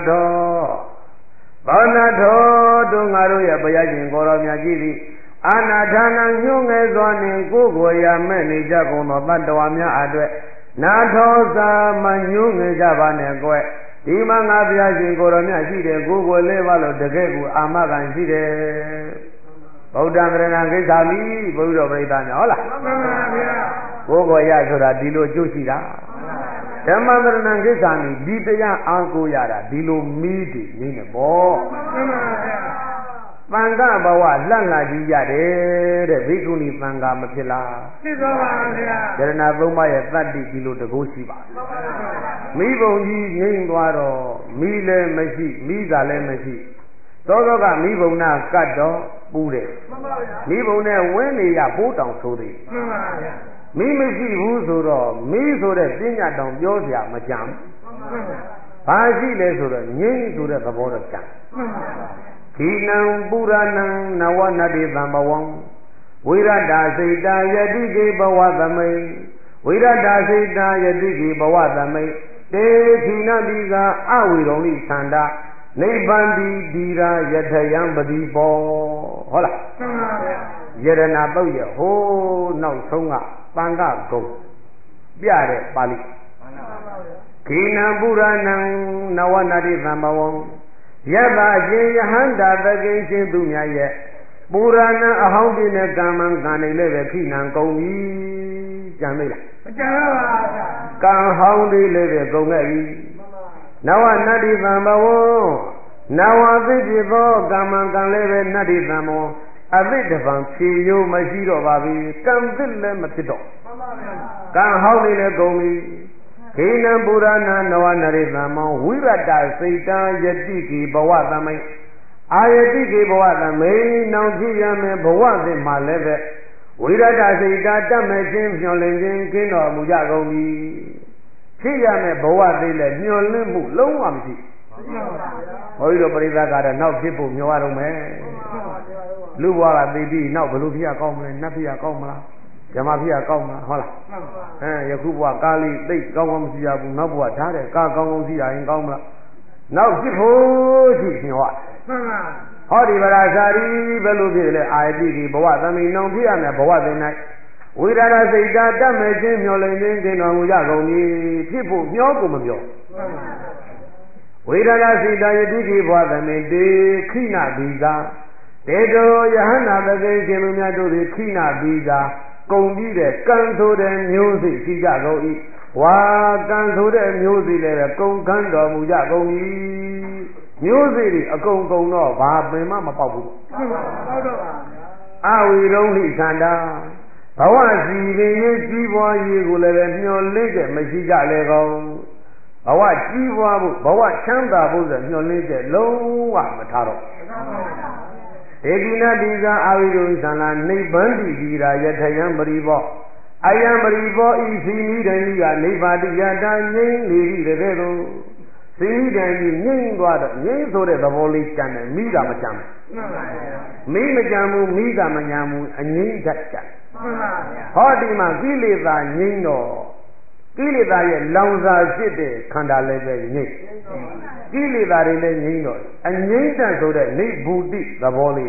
[SPEAKER 1] တော်တို့ငါတို့ရဲ့ဘုရားရှင်ကိုရောမြတ်ကြီးသည်အာနာဌာနညှို့ငယ်စွာနှင့်ကိုယ်ကိုယ်ရမဲ့နေကြကုန်သောတတ္တဝါများအတွက်နာထောစာမညှို့ငယ်ကြပါနဲ့ကွယ်ဒီမှာငါဘုရားရှင်ကိုယ်တော်မြတ်ရှိတယ်ကိုယ်ကိုယ်လေးပါလို့တကယ်ကိုအာမခံရှိတယ်ဗုဒ္ဓံကရဏကိစ္ဆာမိဘုရားပြိဿများဟုတ်လားမှန်ပါဗျာကိုယ်ကိုယ်ရဆိုတာဒီလိုကျိုးရှိတာဓမ္မကရဏကိစ္ဆာမိဒီတရားအားကိုးရတာဒီလိုမီးတည်နေတယ်ပေါ့မှန်ပါဗျာသံဃာဘဝလှန့်လာကြီးရတယ်တဲ့ဘိက္ခုနီသံဃာမဖြစ်လားဖြစ်ပါပါဗျာယရဏသုံးပါးရဲ့တတ္တိဒီလိုတကုရှိပါမိဘုံကြီးငြိမ့်သွားတော့မိလည်းမရှိမိသာလည်းမရှိသောသောကမိဘုံနာကတ်တော့ပူတယ်မိဘုံနဲ့ဝင်းနေရပိုးတောင်ဆိုးသေးမှန်ပါဗျာမိမရှိဘူးဆိုတော့မိဆိုတဲ့ပညာတောင်ပြောစရာမကြမ်းဘာရှိလဲဆိုတော့ငြိမ့်ဆိုတဲ့သဘောတော့ကြမ်းမှန်ပါခိနံပုရဏံနဝနတိသံဘဝံဝိရတစိတ်တာယတိကေဘဝသမိတ်ဝိရတစိတ်တာယတိကေဘဝသမိတ်တေခိနတိကအဝိရုံလိသန္တာနိဗ္ဗန္တိဒီရာယထယံပတိပောဟုတ်လားမှန်ပါဗျာယရဏပုတ်ရဟိုးနောက်ဆုံးကပံကဂုံပြတဲ့ပါဠိမှန်ပါဗျာခိနံပုရဏံနဝနတိသံဘဝံယတရှင်ယဟန္တာသကိရှင်သူများရဲ့ပူရဏအဟောင်းပြင်းတဲ့ကံမှန်ကံနေလည်းပဲခိနံကုန်ပြီကြံမိလားမကြံပါဘူးဗျာကံဟောင်းလေးလည်းပဲကုန်ခဲ့ပြီနဝနတ္တိသံဘဝနဝသိဖြစ်သောကံမှန်ကံလည်းပဲနတ္တိသံဘောအသိတပံဖြေရိုးမရှိတော့ပါဘူးကံသစ်လည်းမဖြစ်တော့မှန်ပါဗျာကံဟောင်းလေးလည်းကုန်ပြီခိနံပုရဏနဝနရိသမ္မောဝိရတစိတ်တာယတိကိဘဝသမိတ်အာယတိကိဘဝသမိတ်နောင်ဖြစ်ရမယ်ဘဝသစ်မှာလည်းပဲဝိရတစိတ်တာတတ်မဲ့ခြင်းမျှော်လင့်ခြင်းကင်းတော်မူကြကုန်ပြီဖြစ်ရမယ်ဘဝသစ်လည်းမျှော်လင့်မှုလုံးဝမရှိဘုန်းကြီးတို့ပရိသတ်ကတော့နောက်ဖြစ်ဖို့မျှော်ရတော့မယ်လူဘဝကသိပြီးနောက်ဘယ်လိုဖြစ်ရကောင်းမလဲနတ်ဖြစ်ရကောင်းမလားဓမ္မဖြစ်ရကောင်းမလားဟုတ်လားယခုဘဝကားလေးသိကောင်းကောင်းမရှိရဘူးနောက်ဘဝထားတယ်ကားကောင်းကောင်းရှိရရင်ကောင်းမလားနောက်ဖြစ်ဖို့ရှိညောမှန်ပါဟောဒီဗရာဇာတိဘယ်လိုဖြစ်လဲအာယတိဒီဘဝသမိန်နောင်ဖြစ်ရမယ်ဘဝသိ၌ဝိရဒစိတ်တာတတ်မဲ့ခြင်းမျောလင့်ခြင်းကိန်းတော်မူကြကုန်ပြီဖြစ်ဖို့မျောကိုမမျောဝိရဒစိတ်တာယတိဒီဘဝသမိန်တေခိနဘီသာတေတောယဟန္တာသကိရှင်လူများတို့သည်ခိနဘီသာကုန်ပြီးတဲ့ကံဆိုတဲ့မျိုးစိရှိကြကုန်၏ဝါကံဆိုတဲ့မျိုးစိလည်းကုန်ခန်းတော်မူကြကုန်၏မျိုးစိတွေအကုန်ကုန်တော့ဘာပင်မှမပေါက်ဘူးဟုတ်တော့ပါအဝိရုံလိသန္တာဘဝစီပင်ရေးကြီးပွားရေးကိုလည်းမျှော်လင့်တဲ့မရှိကြလေကောင်းဘဝကြီးပွားဖို့ဘဝချမ်းသာဖို့ဆိုမျှော်လင့်တဲ့လုံးဝမထားတော့ဧကိနတိဇာအာဝိရုသန္တာနိဗ္ဗန္တိဒီရာယထယံပရိဘောအယံပရိဘောဤစီနိဒံကြီးကနိဗ္ဗာတိယတာငြိမ့်လေပြီတကယ်လို့စီနိဒံကြီးငြိမ့်သွားတော့ငြိမ့်ဆိုတဲ့သဘောလေးကျန်တယ်မိတာမကျန်ဘူးမှန်ပါဗျာမိမကျန်ဘူးမိတာမညာဘူးအငြိမ့်တတ်ကြမှန်ပါဗျာဟောဒီမှာကိလေသာငြိမ့်တော့ကိလေသာရဲ့လောင်စာဖြစ်တဲ့ခန္ဓာလည်းပဲငြိမ့်ကိလေသာတွေလည်းငြိမ့်တော့အငြိမ့်တတ်ဆိုတဲ့နိဗ္ဗုတိသဘောလေး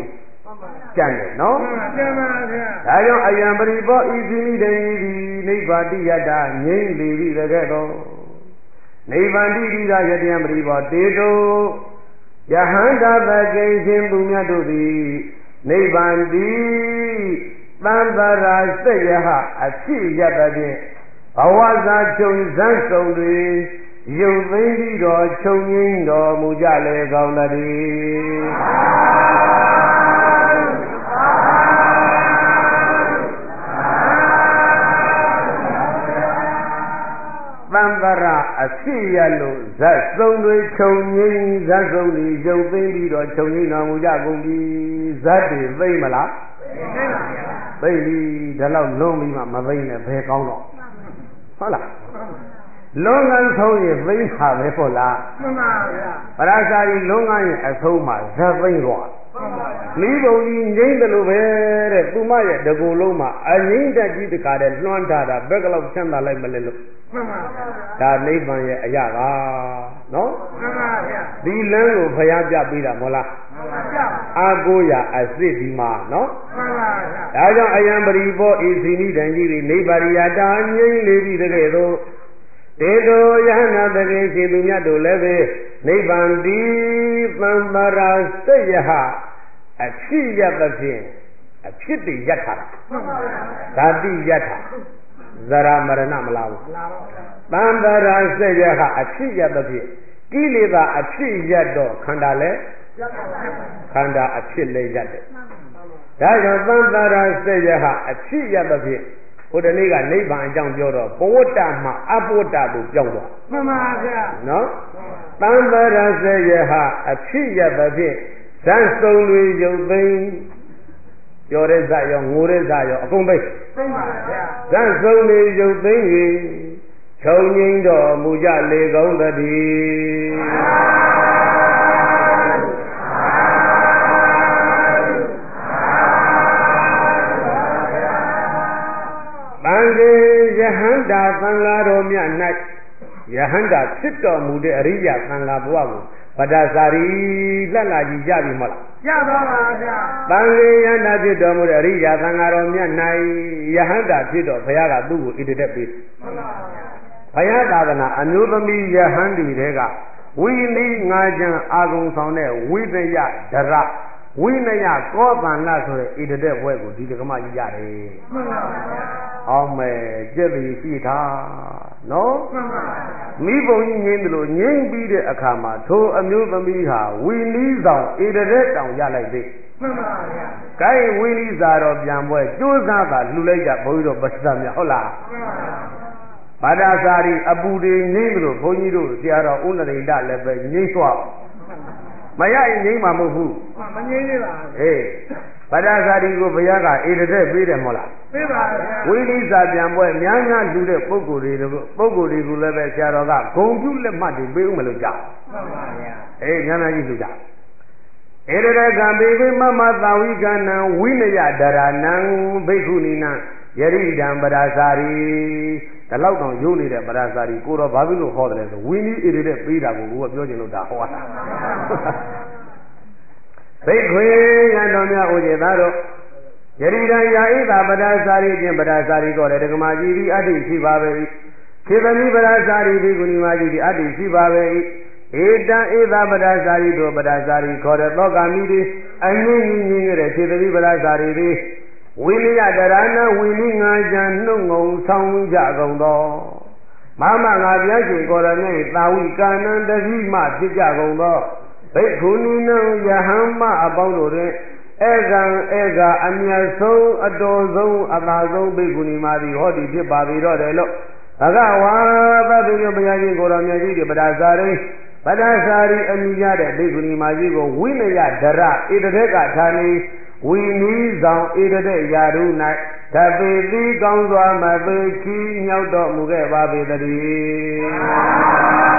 [SPEAKER 1] ကြံ့တယ်နော်ကြံ့ပါဗျာဒါကြောင့်အယံပရိဘောဤစီမိတေဤနိဗ္ဗာတိယတငြိမ့်လေပြီတကဲ့တော့နိဗ္ဗာန်တိတိသာယတယံပရိဘောတေတုယဟန္တာပကိရှင်သူမြတ်တို့သည်နိဗ္ဗာန်တိသံဃာရာစိတ်ယဟအဖြစ်ရတဖြင့်ဘဝဇာခြုံဇန်းစုံတွေရုပ်သိမ်းပြီးတော့ခြုံငိမ့်တော်မူကြလေကောင်းတည်းသံဃာရာအဖြစ်ရလို့ဇတ်စုံတွေခြုံငိမ့်ဇတ်စုံတွေရုပ်သိမ်းပြီးတော့ခြုံငိမ့်တော်မူကြကုန်ပြီဇတ်တွေသိမ့်မလားသိမ့်ပါဗျာသိပြီဒါတော့လွန်ပြီးမှမသိနဲ့ဘယ်ကောင်းတော့ဟုတ်လားလွန်ကန်ဆုံးရင်သိဟာပဲပေါ့လားမှန်ပါဗျာပရာဇာကြီးလွန်ကန်ရင်အဆုံးမှာဇတ်သိတော့မိဘုံကြီးငိမ့်တယ်လို့ပဲတဲ့သူမရဲ့တကူလုံးမှာအငိမ့်တက်ကြီးတကားတဲ့လွှမ်းထားတာဘက်ကလောက်ချမ်းသာလိုက်မလဲလို့မှန်ပါဗျာဒါနိဗ္ဗာန်ရဲ့အရာကနော်မှန်ပါဗျာဒီလမ်းကိုဘုရားပြပေးတာမဟုတ်လားမှန်ပါဗျာအာကိုရာအစစ်ဒီမှာနော်မှန်ပါဗျာဒါကြောင့်အယံပရိဘောဤစီနိတန်ကြီးတွေနိဗ္ဗာရိယတာငြိမ့်လေပြီတကယ်တော့တေတောယဟနာတကေရှင်သူမြတ်တို့လည်းပဲနိဗ္ဗာန်တိသံဃာရာစိတ်ယဟအဖြစ်ရသဖြင့်အဖြစ်တည်ယထာဓာတိယထာဇရာမရဏမလားဘူးသံဃာရာစိတ်ယဟအဖြစ်ရသဖြင့်ကိလေသာအဖြစ်ရတော့ခန္ဓာလည်းခန္ဓာအဖြစ်လည်းရတယ်ဒါကြောင့်သံဃာရာစိတ်ယဟအဖြစ်ရသဖြင့်ဟိုတနေ့ကနိဗ္ဗာန်အကြောင်းပြောတော့ပဝတ္တမှာအပဝတ္တလို့ပြောင်းသွားမှန်ပါဗျာနော်သံဃာရစေယဟအဖြစ်ရသဖြင့်ဇန်စုံတွေရုပ်သိမ်းပြောတဲ့ဇာရောငိုတဲ့ဇာရောအကုန်သိမ်းပါဗျာဇန်စုံတွေရုပ်သိမ်း၍ခြုံငိမ့်တော်မူကြလေကောင်းတည်းသံဃေယဟန္တာသံဃာတော်မြတ်၌ယဟန္တာဖြစ်တော်မူတဲ့အရိယသံဃာဘဝကိုပဒစာရီလှလှကြီးရပြီမဟုတ်လားရပါပါဗျာသံဃေယဟန္တာဖြစ်တော်မူတဲ့အရိယသံဃာတော်မြတ်၌ယဟန္တာဖြစ်တော်ဘုရားကသူ့ကိုဣတိတက်ပေးမှန်ပါဗျာဘုရားသာသနာအမျိုးသမီးယဟန်ဒီတွေကဝိနည်းငါးချမ်းအာဂုံဆောင်တဲ့ဝိတယဒရဝိနယကောသန္နဆိုတဲ့ဣတတဲ့ဘွဲကိုဒီဒကမကြီးရတယ်မှန်ပါဗျာအောင်မယ်ကြက်ပြီးရှိတာနော်မှန်ပါဗျာမိဘုံကြီးငင်းတယ်လို့ငင်းပြီးတဲ့အခါမှာထိုအမျိုးသမီးဟာဝိနည်းဆောင်ဣတတဲ့တောင်ရလိုက်သေးမှန်ပါဗျာဂိုင်းဝိနည်းစာတော့ပြန်ပွဲကျိုးစားတာလှူလိုက်ကြဘုန်းကြီးတို့ပစ္စည်းများဟုတ်လားမှန်ပါဗျာဘာသာစာရီအပူတွေငိမ့်လို့ဘုန်းကြီးတို့ဆရာတော်ဥနရိန္ဒလည်းပဲငိမ့်သွားမရရင်ငိမ့်မှာမဟုတ်ဘူးမငိမ့်သေးပါဘူးအေးဘာသာစာရီကိုဘုရားကဧတတဲ့ပေးတယ်မဟုတ်လားပေးပါဗျာဝိလိစာပြန်ပွဲများများလူတဲ့ပုဂ္ဂိုလ်တွေကိုလည်းပဲဆရာတော်ကဂုံပြုလက်မှတ်တွေပေးဦးမလို့ကြောက်မှန်ပါဗျာအေးများများကြီးလူကြဧတတဲ့ကံပေပေမမသာဝိကနံဝိနယဒရဏံဘိက္ခုနီနံယရိဒံပဒါစာရီဒီလောက်တောင်ရုံးနေတဲ့ပဒါစာရီကိုတော့ဘာဖြစ်လို့ဟောတယ်လဲဆိုဝိနည်းဧတဲ့ပေးတာကိုကပြောချင်လို့ဒါဟောတာဘိက္ခွေရတော်များဦးကျေသားတို့ယရိဒံယာဣတာပဒါစာရီချင်းပဒါစာရီကိုလည်းဒကမာကြီးဒီအတ္တိရှိပါပဲခေသမီပဒါစာရီဒီကုဏီမာကြီးဒီအတ္တိရှိပါပဲဧတံဧသာပဒါစာရီတို့ပဒါစာရီခေါ်တဲ့သောကာမိဒီအငြင်းကြီးကြီးတဲ့ခေသမီပဒါစာရီဒီဝိနည်းဒရဏဝိနည်းငါးချမ်းနှုတ်ငုံဆောင်ကြကုန်သောမမငါပြည့်ရှင်ကိုရမြတ်သာဝိကာနံတတိမဖြစ်ကြကုန်သောဘိက္ခုနီနံယဟမ္မအပေါင်းတို့တွင်ဧကံဧကအမြတ်ဆုံးအတော်ဆုံးအသာဆုံးဘိက္ခုနီမာသည်ဟောဒီဖြစ်ပါပြီတော့တယ်လို့ဘဂဝါသဗ္ဗညဘုရားရှင်ကိုရမြတ်ကြီးဒီပဒါစာရိပဒါစာရိအမိရတဲ့ဘိက္ခုနီမာကြီးကိုဝိနယဒရဧတတဲ့ကထာနီဝိနည်းဆောင်ဧတတဲ့ယာရု၌သပေတိကောင်းစွာမပေချီမြောက်တော်မူခဲ့ပါပေတည်း